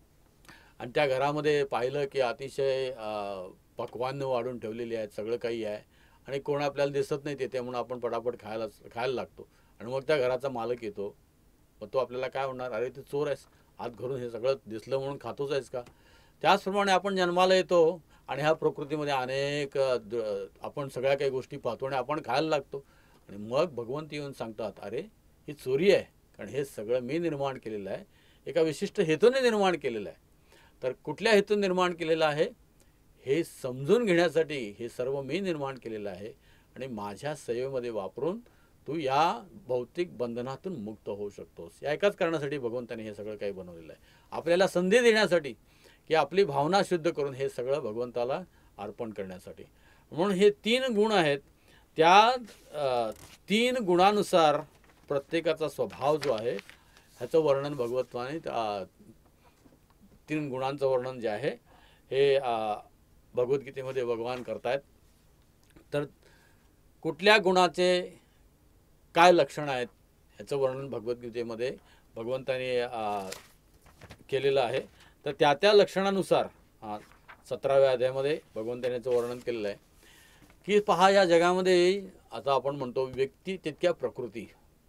आणि त्या घरामध्ये पाहिलं की अतिशय पक्वान्न वाढून ठेवलेली आहेत, सगळं काही आहे, आणि कोण आपल्याला दिसत नाही तिथे म्हणून आपण पटापट खायला लागतो. आणि मग त्या घराचा मालक येतो, मग तो आपल्याला काय म्हणणार, अरे तू चोर आहेस, आत घरून हे सगळं दिसलं म्हणून खातोच आहेस का. त्याचप्रमाणे आपण जन्माला येतो आणि ह्या प्रकृतीमध्ये अनेक आपण सगळ्या काही गोष्टी पाहतो आणि आपण खायला लागतो. आणि मग भगवंत येऊन सांगतात, अरे ही चोरी आहे, कारण हे सगळं मी निर्माण केलेलं आहे, एका विशिष्ट हेतूने निर्माण केलेलं आहे. तर कुठल्या हेतून निर्माण केलेलं आहे हे समजून घेण्यासाठी हे सर्व मी निर्माण केलेलं आहे आणि माझ्या सेवेमध्ये वापरून तू या भौतिक बंधनातून मुक्त होऊ शकतोस. या एकाच कारणासाठी भगवंताने हे सगळं काही बनवलेलं आहे, आपल्याला संधी देण्यासाठी, की आपली भावना शुद्ध करून हे सगळं भगवंताला अर्पण करण्यासाठी. म्हणून हे 3 गुण आहेत. त्या 3 गुणानुसार प्रत्येकाचा स्वभाव जो आहे ह्याचं वर्णन भगवंताने 3 गुणांचं वर्णन जे आहे हे भगवद्गीतेमध्ये भगवान करतायत. तर कुठल्या गुणाचे काय लक्षण आहेत ह्याचं वर्णन भगवद्गीतेमध्ये भगवंताने केलेलं आहे. तर त्या लक्षणानुसार 17व्या अध्यायामध्ये भगवंताने याचं वर्णन केलेलं आहे की पहा, या जगामध्ये आता आपण म्हणतो व्यक्ती तितक्या प्रकृती,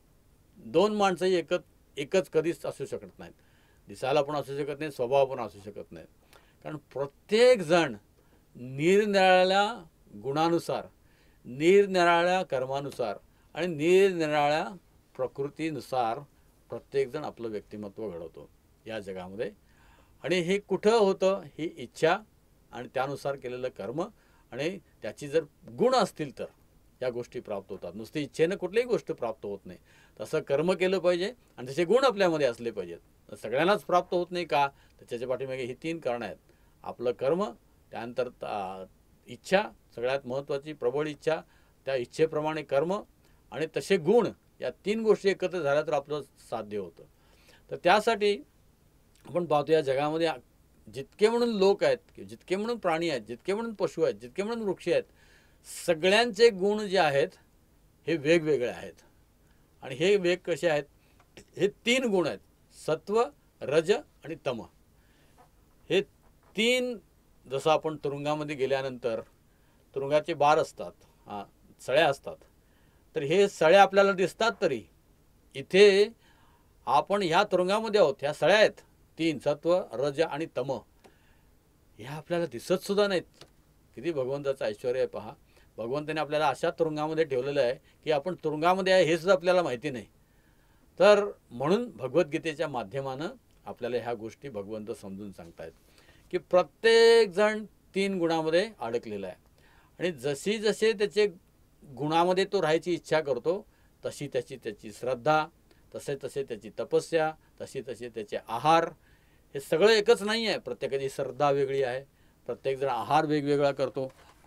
2 माणसंही एकच कधीच असू शकत नाहीत. दिसायला पण असू शकत नाही, स्वभाव पण असू शकत नाही. कारण प्रत्येक जण निरनिराळ्या गुणानुसार, निरनिराळ्या कर्मानुसार आणि निरनिराळ्या प्रकृतीनुसार प्रत्येकजण आपलं व्यक्तिमत्व घडवतो या जगामध्ये. आणि हे कुठं होतं, ही इच्छा आणि त्यानुसार केलेलं कर्म आणि त्याची जर गुण असतील तर या गोष्टी प्राप्त होतात. नुसती इच्छेनं कुठलीही गोष्ट प्राप्त होत नाही. तसं कर्म केलं पाहिजे आणि त्याचे गुण आपल्यामध्ये असले पाहिजेत. सगळ्यांनाच प्राप्त होत नाही का, तर त्याच्या पाठीमागे ही 3 कारणं आहेत. आपलं कर्म, त्यानंतर इच्छा, सगळ्यात महत्त्वाची प्रबळ इच्छा, त्या इच्छेप्रमाणे कर्म आणि तसे गुण, या 3 गोष्टी एकत्र झाल्या तर आपलं साध्य होतं. तर त्यासाठी आपण पाहतो या जगामध्ये जितके म्हणून लोक आहेत, जितके म्हणून प्राणी आहेत, जितके म्हणून पशु आहेत, जितके म्हणून वृक्ष आहेत, सगळ्यांचे गुण जे आहेत हे वेगवेगळे आहेत. आणि हे वेग कसे आहेत, हे 3 गुण आहेत, सत्व, रज आणि तम. हे 3, जसं आपण तुरुंगामध्ये गेल्यानंतर तुरुंगाचे बार असतात, सळ्या असतात, तर हे सळ्या आपल्याला दिसतात. तरी इथे आपण ह्या तुरुंगामध्ये आहोत, ह्या सळ्या आहेत 3, सत्व, रज आणि तम. ह्या आपल्याला दिसत सुद्धा नाहीत. किती भगवंताचं ऐश्वर्य आहे पहा. भगवंताने आपल्याला अशा तुरुंगामध्ये ठेवलेलं आहे की आपण तुरुंगामध्ये आहे हे सुद्धा आपल्याला माहिती नाही. तर म्हणून भगवद्गीतेच्या माध्यमानं आपल्याला ह्या गोष्टी भगवंत समजून सांगतायत की प्रत्येकजण 3 गुणामध्ये अडकलेला आहे. आणि जशी जसे त्याचे गुणामध्ये तो राहायची इच्छा करतो, तशी त्याची श्रद्धा, तसे त्याची तपस्या, तसे त्याचे आहार, हे सगळं एकच नाही आहे. प्रत्येकाची श्रद्धा वेगळी आहे, प्रत्येकजण आहार वेगवेगळा करतो,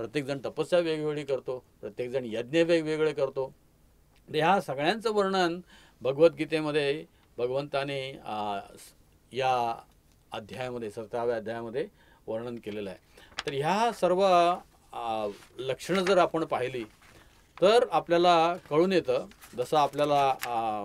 प्रत्येकजण तपस्या वेगवेगळी करतो, प्रत्येकजण यज्ञ वेगवेगळे करतो. तर ह्या सगळ्यांचं वर्णन भगवद्गीतेमध्ये भगवंताने या अध्यायामध्ये 17व्या अध्यायामध्ये वर्णन केलेलं आहे. तर ह्या सर्व लक्षणं जर आपण पाहिली तर आपल्याला कळून येतं, जसं आपल्याला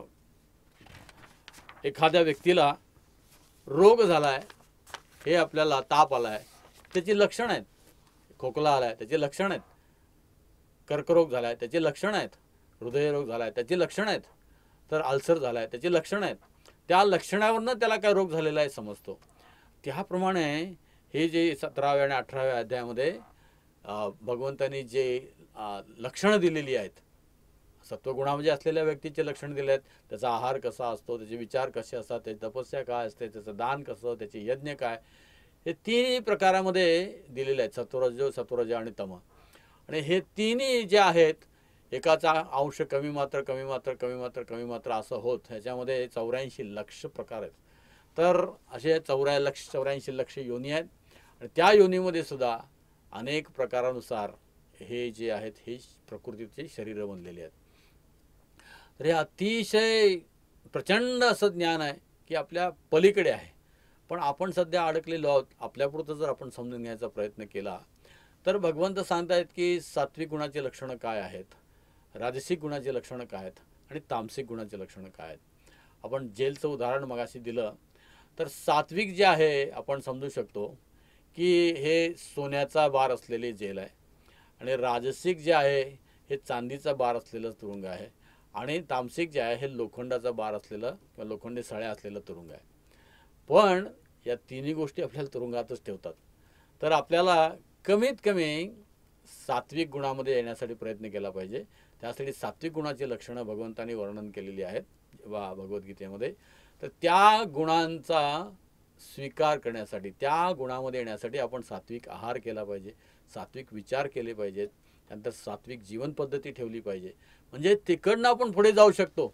एखाद्या व्यक्तीला रोग झाला आहे, हे आपल्याला ताप आला आहे, त्याची लक्षणं आहेत. खोकला आला आहे, त्याची लक्षणं आहेत. कर्करोग झाला आहे, त्याची लक्षणं आहेत. हृदयरोग झाला आहे, त्याची लक्षणं आहेत. तर अल्सर झाला आहे, त्याची लक्षणं आहेत. त्या लक्षणावरनं त्याला काय रोग झालेला आहे समजतो. त्याप्रमाणे हे जे 17व्या आणि 18व्या अध्यायामध्ये भगवंतांनी जे लक्षणं दिलेली आहेत, सत्वगुणामध्ये असलेल्या व्यक्तीचे लक्षण दिले आहेत. त्याचा आहार कसा असतो, त्याचे विचार कसे असतात, त्याची तपस्या काय असते, त्याचं दान कसं, त्याचे यज्ञ काय, हे तिन्ही प्रकारामध्ये दिलेले आहेत, सत्वरज आणि तम. आणि हे तिन्ही जे आहेत, एकाचा अंश कमी मात्र कमी मात्र कमी मात्र कमी मात्र असं होत, ह्याच्यामध्ये 84 लक्ष प्रकार आहेत. तर असे 84 लक्ष योनी आहेत. आणि त्या योनीमध्ये सुद्धा अनेक प्रकारानुसार हे जे आहेत हे प्रकृतीचे शरीरं बनलेली आहेत. तर हे अतिशय प्रचंड असं ज्ञान आहे की आपल्या पलीकडे आहे. पण आपण सध्या अडकलेलो आहोत. आपल्यापुरतं जर आपण समजून घ्यायचा प्रयत्न केला तर भगवंत सांगतायत की सात्विक गुणाचे लक्षणं काय आहेत, राजसिक गुणाचे लक्षणं काय आहेत आणि तामसिक गुणाचे लक्षणं काय आहेत. आपण जेलचं उदाहरण मगाशी दिलं तर सात्विक जे आहे आपण समजू शकतो की हे सोन्याचा बार असलेली जेल आहे. आणि राजसिक जे आहे हे चांदीचा बार असलेलं तुरुंग आहे. आणि तामसिक जे आहे हे लोखंडाचा बार असलेलं किंवा लोखंडी सळ्या असलेलं तुरुंग आहे. पण या तिन्ही गोष्टी आपल्याला तुरुंगातच ठेवतात. तर आपल्याला कमीत कमी सात्विक गुणामध्ये येण्यासाठी प्रयत्न केला पाहिजे. त्यासाठी सात्विक गुणाची लक्षणं भगवंतांनी वर्णन केलेली आहेत भगवद्गीतेमध्ये. तर त्या गुणांचा स्वीकार करण्यासाठी, त्या गुणामध्ये येण्यासाठी आपण सात्विक आहार केला पाहिजे, सात्विक विचार केले पाहिजेत, त्यानंतर सात्विक जीवन पद्धती ठेवली पाहिजे. म्हणजे तिकडनं आपण पुढे जाऊ शकतो.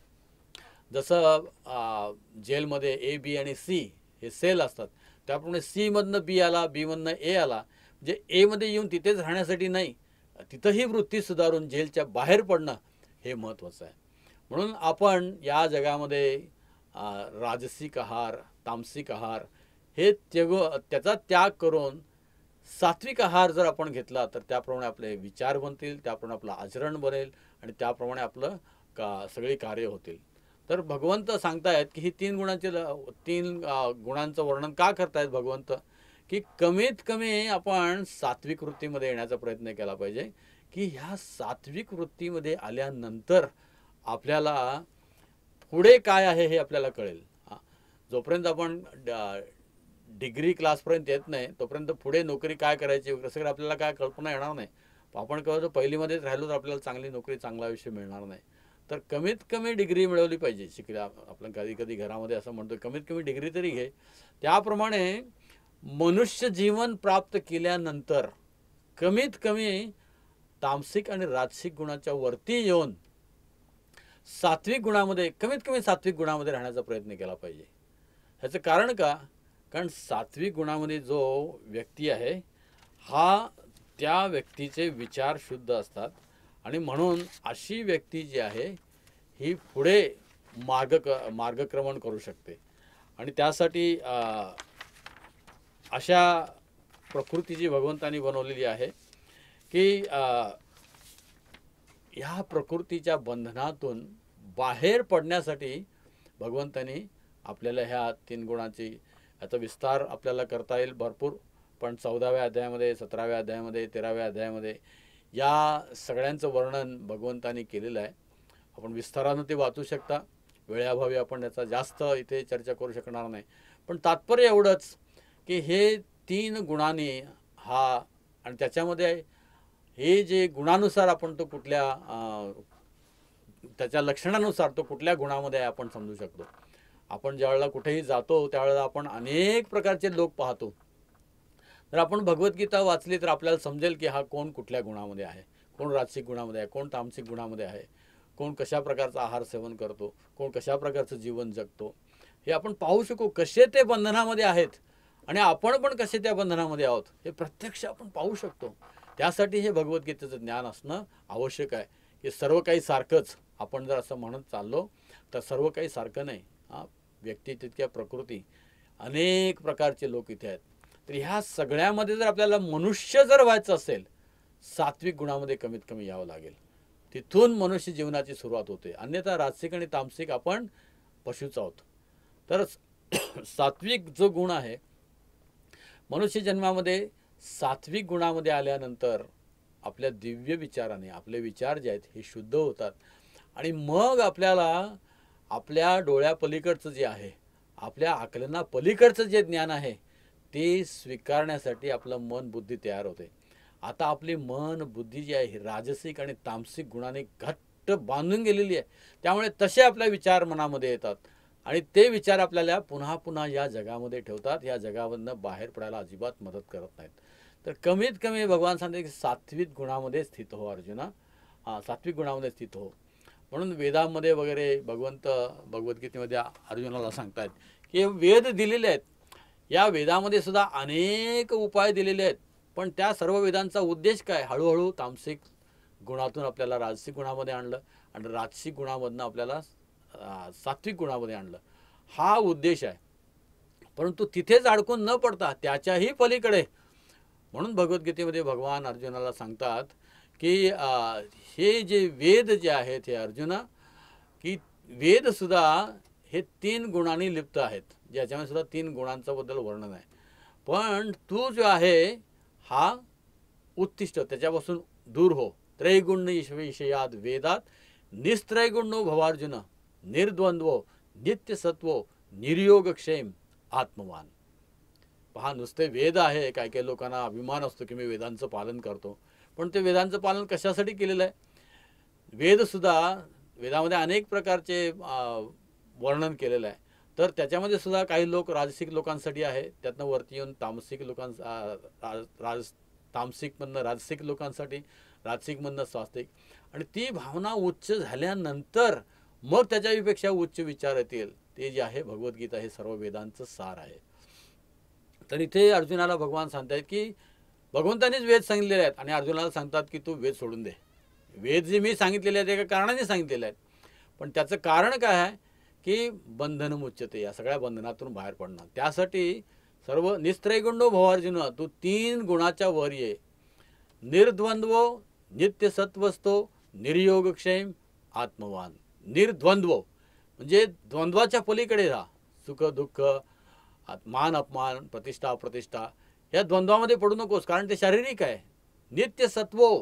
जसं जेलमध्ये ए, बी आणि सी हे सेल असतात, त्याप्रमाणे सी मधनं बी आला, बी मधनं ए आला, म्हणजे ए मध्ये येऊन तिथेच राहण्यासाठी नाही, तिथंही वृत्ती सुधारून जेलच्या बाहेर पडणं हे महत्त्वाचं आहे. म्हणून आपण या जगामध्ये राजसिक आहार, तामसिक आहार हे त्याचा त्याग करून सात्विक आहार जर आपण घेतला तर त्याप्रमाणे आपले विचार बनतील, त्याप्रमाणे आपलं आचरण बनेल आणि त्याप्रमाणे आपलं सगळी कार्य होतील. तर भगवंत सांगतायत की ही तीन गुणांचं वर्णन का करतायत भगवंत, की कमीत कमी आपण सात्विक वृत्तीमध्ये येण्याचा प्रयत्न केला पाहिजे. की ह्या सात्विक वृत्तीमध्ये आल्यानंतर आपल्याला पुढे काय आहे हे आपल्याला कळेल. जोपर्यंत आपण डिग्री क्लासपर्यंत येत नाही तोपर्यंत पुढे नोकरी काय करायची वगैरे आपल्याला काय कल्पना येणार नाही. आपण कळतो पहिलीमध्येच राहिलो तर आपल्याला चांगली नोकरी, चांगला आयुष्य मिळणार नाही. तर कमीत कमी डिग्री मिळवली पाहिजे. शिकल्या आपण कधी कधी घरामध्ये असं म्हणतो कमीत कमी डिग्री तरी घे. त्याप्रमाणे मनुष्य जीवन प्राप्त केल्यानंतर कमीत कमी तामसिक आणि राजसिक गुणाच्या वरती येऊन सात्विक गुणामध्ये, कमीत कमी सात्विक गुणामध्ये राहण्याचा प्रयत्न केला पाहिजे. ह्याचं कारण का, कारण सात्विक गुणामध्ये जो व्यक्ती आहे हा त्या व्यक्तीचे विचार शुद्ध असतात आणि म्हणून अशी व्यक्ती जी आहे ही पुढे मार्गक्रमण करू शकते. आणि त्यासाठी अशा प्रकृतीची भगवंतांनी बनवलेली आहे की ह्या प्रकृतीच्या बंधनातून बाहेर पडण्यासाठी भगवंतांनी आपल्याला ह्या तीन गुणांची याचा विस्तार आपल्याला करता येईल भरपूर. पण 14व्या अध्यायामध्ये, 17व्या अध्यायामध्ये, 13व्या अध्यायामध्ये या सगळ्यांचं वर्णन भगवंतांनी केलेलं आहे. आपण विस्तारानं ते वाचू शकता. वेळेअभावी आपण याचा जास्त इथे चर्चा करू शकणार नाही. पण तात्पर्य एवढंच की हे तीन गुणांनी हा, आणि त्याच्यामध्ये हे जे गुणानुसार आपण तो कुठल्या त्याच्या लक्षणानुसार तो कुठल्या गुणामध्ये आहे आपण समजू शकतो. आपण ज्यावेळेला कुठेही जातो त्यावेळेला आपण अनेक प्रकारचे लोक पाहतो. तर आपण भगवद्गीता वाचली तर आपल्याला समजेल की हा कोण कुठल्या गुणामध्ये आहे, कोण राजसिक गुणामध्ये आहे, कोण तामसिक गुणामध्ये आहे, कोण कशा प्रकारचा आहार सेवन करतो, कोण कशा प्रकारचं जीवन जगतो, हे आपण पाहू शकू. कसे ते बंधनामध्ये आहेत आणि आपण पण कसे त्या बंधनामध्ये आहोत हे प्रत्यक्ष आपण पाहू शकतो. त्यासाठी हे भगवद्गीतेचं ज्ञान असणं आवश्यक आहे की सर्व काही सारखंच आपण जर असं म्हणत चाललो तर सर्व काही सारखं नाही. व्यक्ती तितक्या प्रकृती अनेक प्रकारचे लोक इथे आहेत. तर ह्या सगळ्यामध्ये जर आपल्याला मनुष्य जर व्हायचं असेल सात्विक गुणामध्ये कमीत कमी यावं लागेल. तिथून मनुष्य जीवनाची सुरुवात होते. अन्यथा राजसिक आणि तामसिक आपण पशुच आहोत. तर सात्विक जो गुण आहे मनुष्य जन्मामध्ये सात्विक गुणामध्ये आल्यानंतर आपल्या दिव्य विचाराने आपले विचार जे आहेत हे शुद्ध होतात आणि मग आपल्याला आपल्या डोळ्यापलीकडचं जे आहे आपल्या आकलना पलीकडचं जे ज्ञान आहे ते स्वीकारण्यासाठी आपलं मन बुद्धी तयार होते. आता आपली मन बुद्धी जी आहे राजसिक आणि तामसिक गुणाने घट्ट बांधून गेलेली आहे. त्यामुळे तसे आपले विचार मनामध्ये येतात आणि ते विचार आपल्याला पुन्हा पुन्हा या जगामध्ये ठेवतात. या जगामधनं बाहेर पडायला अजिबात मदत करत नाहीत. तर कमीत कमी भगवान सांगते की सात्विक गुणामध्ये स्थित हो अर्जुना. सात्विक गुणामध्ये स्थित हो. म्हणून वेदामध्ये वगैरे भगवंत भगवद्गीतेमध्ये अर्जुनाला सांगतात की वेद दिलेले आहेत. या वेदामध्ये सुद्धा अनेक उपाय दिलेले आहेत. पण त्या सर्व वेदांचा उद्देश काय? हळूहळू तामसिक गुणातून आपल्याला राजसिक गुणामध्ये आणलं आणि राजसिक गुणामधनं आपल्याला सात्विक गुणामध्ये आणलं. हा उद्देश आहे. परंतु तिथेच अडकून न पडता त्याच्याही पलीकडे म्हणून भगवद्गीतेमध्ये भगवान अर्जुनाला सांगतात की हे जे वेद जे आहेत हे अर्जुना की वेदसुद्धा हे 3 गुणांनी लिप्त आहेत. ज्याच्यामध्ये सुद्धा 3 गुणांचा बद्दल वर्णन आहे. पण तू जो आहे हा उत्तिष्ठ त्याच्यापासून दूर हो. त्रैगुण्य विषयात वेदात निस्त्रैगुण्यो भवार्जुन निर्द्वंद्वो नित्यसत्वो निर्योगक्षेम आत्मवान. पहा नुसते वेद आहे. काय काही लोकांना अभिमान असतो की मी वेदांचं पालन करतो. पण ते वेदांचं पालन कशासाठी केलेलं आहे? वेदसुद्धा वेदामध्ये अनेक प्रकारचे वर्णन केलेलं आहे. तर त्याच्यामध्ये सुद्धा काही लोक राजसिक लोकांसाठी आहे. त्यातनं वरती येऊन तामसिक तामसिकमधनं राजसिक लोकांसाठी राजसिकमधनं स्वास्तिक आणि ती भावना उच्च झाल्यानंतर मग त्याच्यापेक्षा उच्च विचार येतील. ते जे आहे भगवद्गीता हे सर्व वेदांचं सार आहे. तर इथे अर्जुनाला भगवान सांगतायत की भगवंतानेच वेद सांगितलेले आहेत आणि अर्जुनाला सांगतात की तू वेद सोडून दे. वेद जे मी सांगितलेले आहेत एका कारणाने सांगितलेले आहेत. पण त्याचं कारण काय आहे की बंधन मुच्यते. या सगळ्या बंधनातून बाहेर पडणं. त्यासाठी सर्व निस्त्रैगुण्यो भवार्जुन तू 3 गुणाच्या वर ये. निर्द्वंद्वो नित्यसत्वस्थो निर्योगक्षेम आत्मवान. निर्द्वंद्व म्हणजे द्वंद्वाच्या पलीकडे राहा. सुख दुःख मान अपमान प्रतिष्ठा अप्रतिष्ठा या द्वंद्वामध्ये पडू नकोस. कारण ते शारीरिक आहे. नित्यसत्वो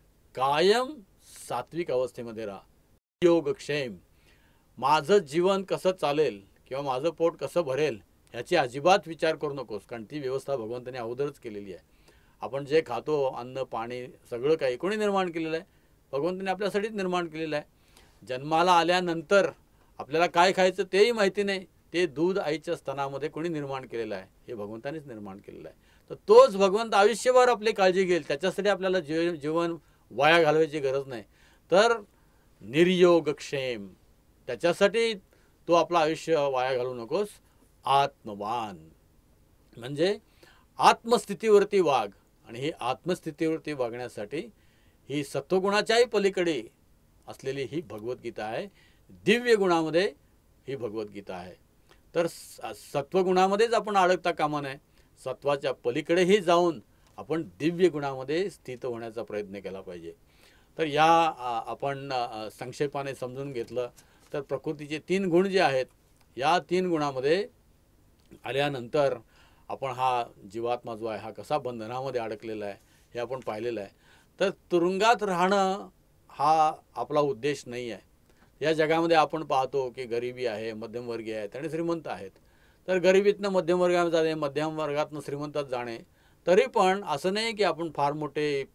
कायम सात्विक अवस्थेमध्ये राहा. योगक्षेम माझं जीवन कसं चालेल किंवा माझं पोट कसं भरेल ह्याची अजिबात विचार करू नकोस. कारण ती व्यवस्था भगवंताने अगोदरच केलेली आहे. आपण जे खातो अन्न पाणी सगळं काही कोणी निर्माण केलेलं आहे? भगवंताने आपल्यासाठीच निर्माण केलेलं आहे. जन्माला आल्यानंतर आपल्याला काय खायचं तेही माहिती नाही. ते दूध आईच्या स्तनामध्ये कोणी निर्माण केलेलं आहे? हे भगवंतानेच निर्माण केलेलं आहे. तर तोच भगवंत आयुष्यभर आपली काळजी घेईल. त्याच्यासाठी आपल्याला जीवन वाया घालवायची गरज नाही. तर निर्योगक्षेम त्याच्यासाठी तू आपलं आयुष्य वाया घालू नकोस. आत्मवान म्हणजे आत्मस्थितीवरती वाग. आणि ही आत्मस्थितीवरती वागण्यासाठी ही सत्वगुणाच्याही पलीकडे असलेली ही भगवद्गीता आहे. दिव्य गुणामध्ये ही भगवद्गीता आहे. तर सत्वगुणामध्येच आपण अडकता कामा नये. सत्वाच्या पलीकडेही जाऊन आपण दिव्य गुणामध्ये स्थित होण्याचा प्रयत्न केला पाहिजे. तर या आपण संक्षेपाने समजून घेतलं तर प्रकृतीचे 3 गुण जे आहेत या 3 गुणामध्ये आल्यानंतर आपण हा जीवात्मा जो आहे हा कसा बंधनामध्ये अडकलेला आहे हे आपण पाहिलेलं आहे. तर तुरुंगात राहणं हा आपला उद्देश नाही आहे. या जगामध्ये आपण पाहतो की गरिबी आहे, मध्यमवर्गीय आहेत आणि श्रीमंत आहेत. तर गरिबीतनं मध्यमवर्गात जाणे, मध्यम वर्गातनं श्रीमंतात जाणे. तरी पण असं नाही की आपण फार मोठे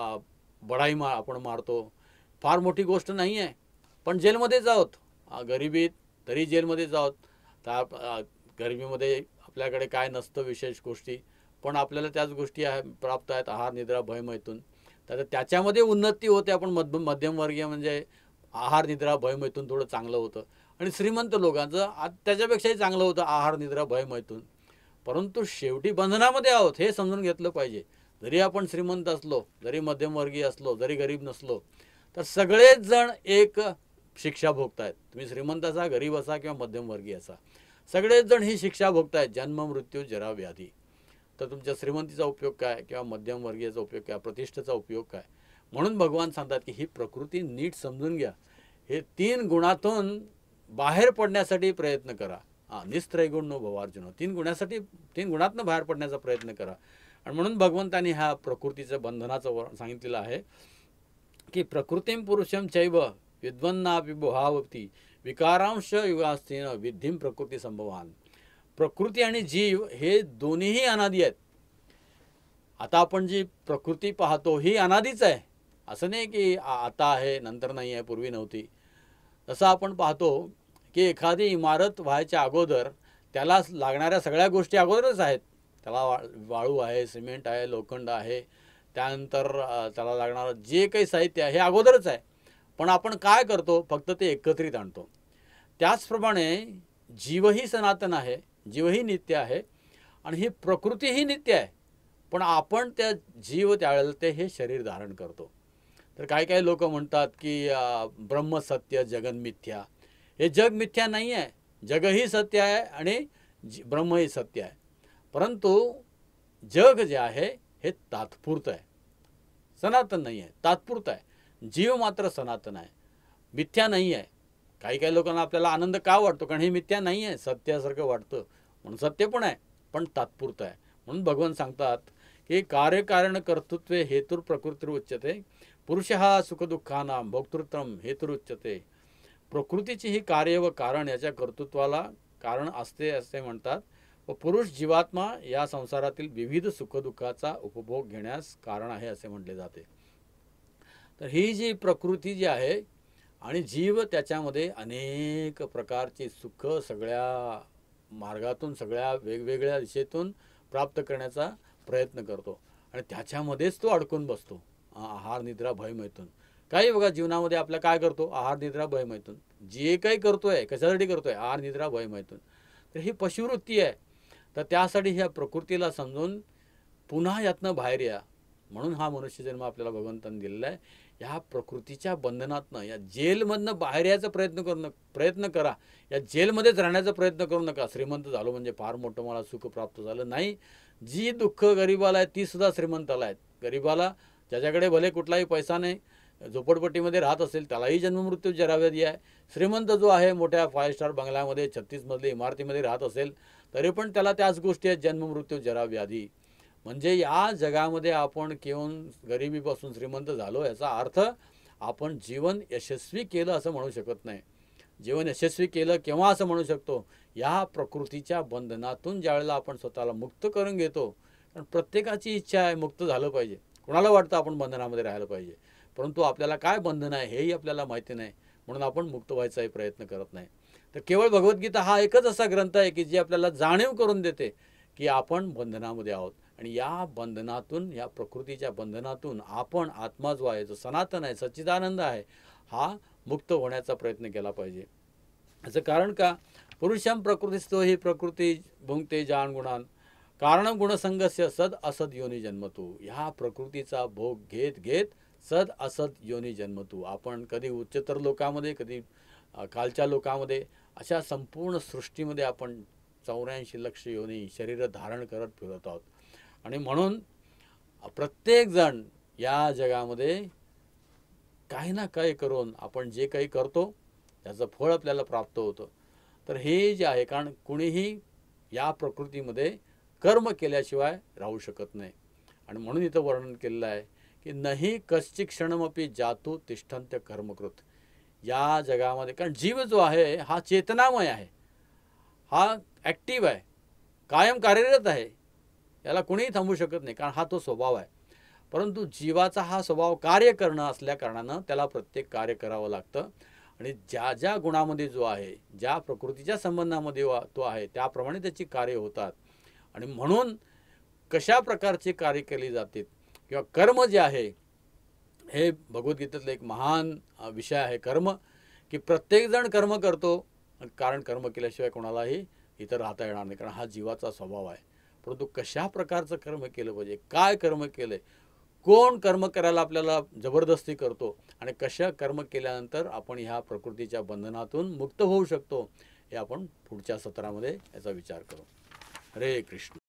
बढाई आपण मारतो. फार मोठी गोष्ट नाही आहे. पण जेलमध्येच आहोत. गरिबीत तरी जेलमध्ये जाओत. त्या गरिबीमध्ये आपल्याकडे काय नसतं विशेष गोष्टी. पण आपल्याला त्याच गोष्टी प्राप्त आहेत. आहार निद्रा भय मैथून. तर त्याच्यामध्ये उन्नती होते. आपण मध्यमवर्गीय म्हणजे आहार निद्रा भय मैथून थोडं चांगलं होतं. आणि श्रीमंत लोकांचं त्याच्यापेक्षाही चांगलं होतं आहार निद्रा भय मैथून. परंतु शेवटी बंधनामध्ये आहोत हे समजून घेतलं पाहिजे. जरी आपण श्रीमंत असलो, जरी मध्यमवर्गीय असलो, जरी गरीब नसलो, तर सगळेच जण एक शिक्षा भोगतायत. तुम्ही श्रीमंत असा, गरीब असा किंवा मध्यमवर्गीय असा, सगळेच जण ही शिक्षा भोगतायत, जन्म मृत्यू जरा व्याधी. तर तुमच्या श्रीमंतीचा उपयोग काय किंवा मध्यमवर्गीयाचा उपयोग काय, प्रतिष्ठेचा उपयोग काय? म्हणून भगवान सांगतात की ही प्रकृती नीट समजून घ्या. हे 3 गुणातून बाहेर पडण्यासाठी प्रयत्न करा. निस्त्रैगुण नो भवार्जुन, 3 गुणातनं बाहेर पडण्याचा प्रयत्न करा. आणि म्हणून भगवंतांनी ह्या प्रकृतीचं बंधनाचं सांगितलेलं आहे की प्रकृतीम पुरुषम चैव विद्वन्नापि भावती विकारांश युगास्तीन विद्धीम प्रकृती संभवान. प्रकृती आणि जीव हे दोन्हीही अनादी आहेत. आता आपण जी प्रकृती पाहतो ही अनादीच आहे. असं नाही की आता आहे नंतर नाही आहे, पूर्वी नव्हती. जसं आपण पाहतो की एखादी इमारत व्हायच्या अगोदर त्याला लागणाऱ्या सगळ्या गोष्टी अगोदरच आहेत. त्याला वाळू आहे, सिमेंट आहे, लोखंड आहे, त्यानंतर त्याला लागणारं जे काही साहित्य आहे हे अगोदरच आहे. पण आपण काय करतो, फक्त ते एकत्रित आणतो. त्याचप्रमाणे जीवही सनातन आहे, जीवही नित्य आहे आणि ही प्रकृतीही नित्य आहे. पण आपण त्या जीव त्यावेळेला ते हे शरीर धारण करतो. तर काही लोक म्हणतात की ब्रह्म सत्य जगन मिथ्या. हे जग मिथ्या नाही आहे, जगही सत्य आहे आणि ब्रह्मही सत्य आहे. परंतु जग जे आहे हे तात्पुरतं आहे, सनातन नाही आहे, तात्पुरतं आहे. जीव मात्र सनातन आहे, मिथ्या नाही आहे. काही लोकांना आपल्याला आनंद का वाटतो, कारण हे मिथ्या नाही आहे, सत्यासारखं वाटतं. म्हणून सत्य पण आहे पण तात्पुरतं आहे. म्हणून भगवान सांगतात की कार्यकारण कर्तृत्वे हेतुर प्रकृतीर उच्यते पुरुषः सुखदुःखानां भोक्तृत्वम हेतुरुच्यते. प्रकृतीची ही कार्य व कारण याच्या कर्तृत्वाला कारण असते असे म्हणतात व पुरुष जीवात्मा या संसारातील विविध सुखदुःखाचा उपभोग घेण्यास कारण आहे असे म्हटले जाते. तर ही जी प्रकृती जी आहे आणि जीव त्याच्यामध्ये अनेक प्रकारची सुख सगळ्या मार्गातून, सगळ्या वेगवेगळ्या दिशेतून प्राप्त करण्याचा प्रयत्न करतो आणि त्याच्यामध्येच तो अडकून बसतो. आहार निद्रा भय मैथून. काही बघा जीवनामध्ये आपलं काय करतो, आहार निद्रा भय मैथून. जे काही करतोय कशासाठी करतोय, आहार निद्रा भय मैथून. तर ही पशुवृत्ती आहे. तर त्यासाठी ह्या प्रकृतीला समजून पुन्हा यातनं बाहेर या. म्हणून हा मनुष्यजन्म आपल्याला भगवंतांनी दिलेला आहे. ह्या प्रकृतीच्या बंधनातनं, या जेलमधनं बाहेर यायचा प्रयत्न करा. या जेलमध्येच राहण्याचा प्रयत्न करू नका. श्रीमंत झालो म्हणजे फार मोठं मला सुख प्राप्त झालं नाही. जी दुःख गरीबाला आहे ती सुद्धा श्रीमंताला आहेत. गरीबाला ज्याच्याकडे भले कुठलाही पैसा नाही, झोपडपट्टीमध्ये राहत असेल त्यालाही जन्ममृत्यू जराव्याधी आहे. श्रीमंत जो आहे मोठ्या 5 स्टार बंगल्यामध्ये 36 मजली इमारतीमध्ये राहत असेल तरी पण त्याला त्याच गोष्टी आहेत, जन्ममृत्यू जराव्याधी. म्हणजे या जगामध्ये आपण केवळ गरिबीपासून श्रीमंत झालो याचा अर्थ आपण जीवन यशस्वी केलं असं म्हणू शकत नाही. जीवन यशस्वी केलं केव्हा असं म्हणू शकतो, या प्रकृतीच्या बंधनातून ज्यावेळेला आपण स्वतःला मुक्त करून घेतो. कारण प्रत्येकाची इच्छा आहे मुक्त झालं पाहिजे. कोणाला वाटतं आपण बंधनामध्ये राहायला पाहिजे, परंतु आपल्याला काय बंधन आहे हेही आपल्याला माहिती नाही. म्हणून आपण मुक्त व्हायचाही प्रयत्न करत नाही. तर केवळ भगवद्गीता हा एकच असा ग्रंथ आहे की जे आपल्याला जाणीव करून देते की आपण बंधनामध्ये आहोत आणि या बंधनातून, या प्रकृतीच्या बंधनातून आपण आत्मा जो आहे, जो सनातन आहे, सच्चिदानंद आहे, हा मुक्त होण्याचा प्रयत्न केला पाहिजे. याचं कारण का, पुरुषम प्रकृतीस्थो ही प्रकृती भुंक्ते जान गुणान कारण गुणसंगस्य सद असद योनी जन्मतू. ह्या प्रकृतीचा भोग घेत घेत सद असद योनी जन्मतू. आपण कधी उच्चतर लोकामध्ये, कधी खालच्या लोकामध्ये, अशा संपूर्ण सृष्टीमध्ये आपण 84 लक्ष योनी शरीर धारण करत फिरत आहोत. आणि म्हणून प्रत्येकजण या जगामध्ये काही ना काही करून आपण जे काही करतो त्याचं फळ आपल्याला प्राप्त होतं. तर हे जे आहे, कारण कुणीही या प्रकृतीमध्ये कर्म केल्याशिवाय राहू शकत नाही. आणि म्हणून इथं वर्णन केलेलं आहे की नाही कश्चित क्षणमपि जातु तिष्ठन्त्य कर्मकृत. या जगामध्ये, कारण जीव जो आहे हा चेतनामय आहे, हा ॲक्टिव्ह आहे, कायम कार्यरत आहे, याला कोणीही थांबवू शकत नाही, कारण हा तो स्वभाव आहे. परंतु जीवाचा हा स्वभाव कार्य करणं असल्या कारणानं त्याला प्रत्येक कार्य करावं लागतं. आणि ज्या ज्या गुणामध्ये जो आहे, ज्या प्रकृतीच्या संबंधामध्ये तो आहे, त्याप्रमाणे त्याची कार्य होतात. आणि म्हणून कशा प्रकारचे कार्य केले जातात किंवा कर्म जे आहे, हे भगवद्गीतेतलं एक महान विषय आहे कर्म, की प्रत्येकजण कर्म करतो. कारण कर्म केल्याशिवाय कोणालाही इथं राहता येणार नाही, कारण हा जीवाचा स्वभाव आहे. परंतु कशा प्रकारचं कर्म केलं पाहिजे, काय कर्म केलं आहे, कोण कर्म करायला आपल्याला जबरदस्ती करतो आणि कशा कर्म केल्यानंतर आपण ह्या प्रकृतीच्या बंधनातून मुक्त होऊ शकतो, हे आपण पुढच्या सत्रामध्ये याचा विचार करू. हरे कृष्ण.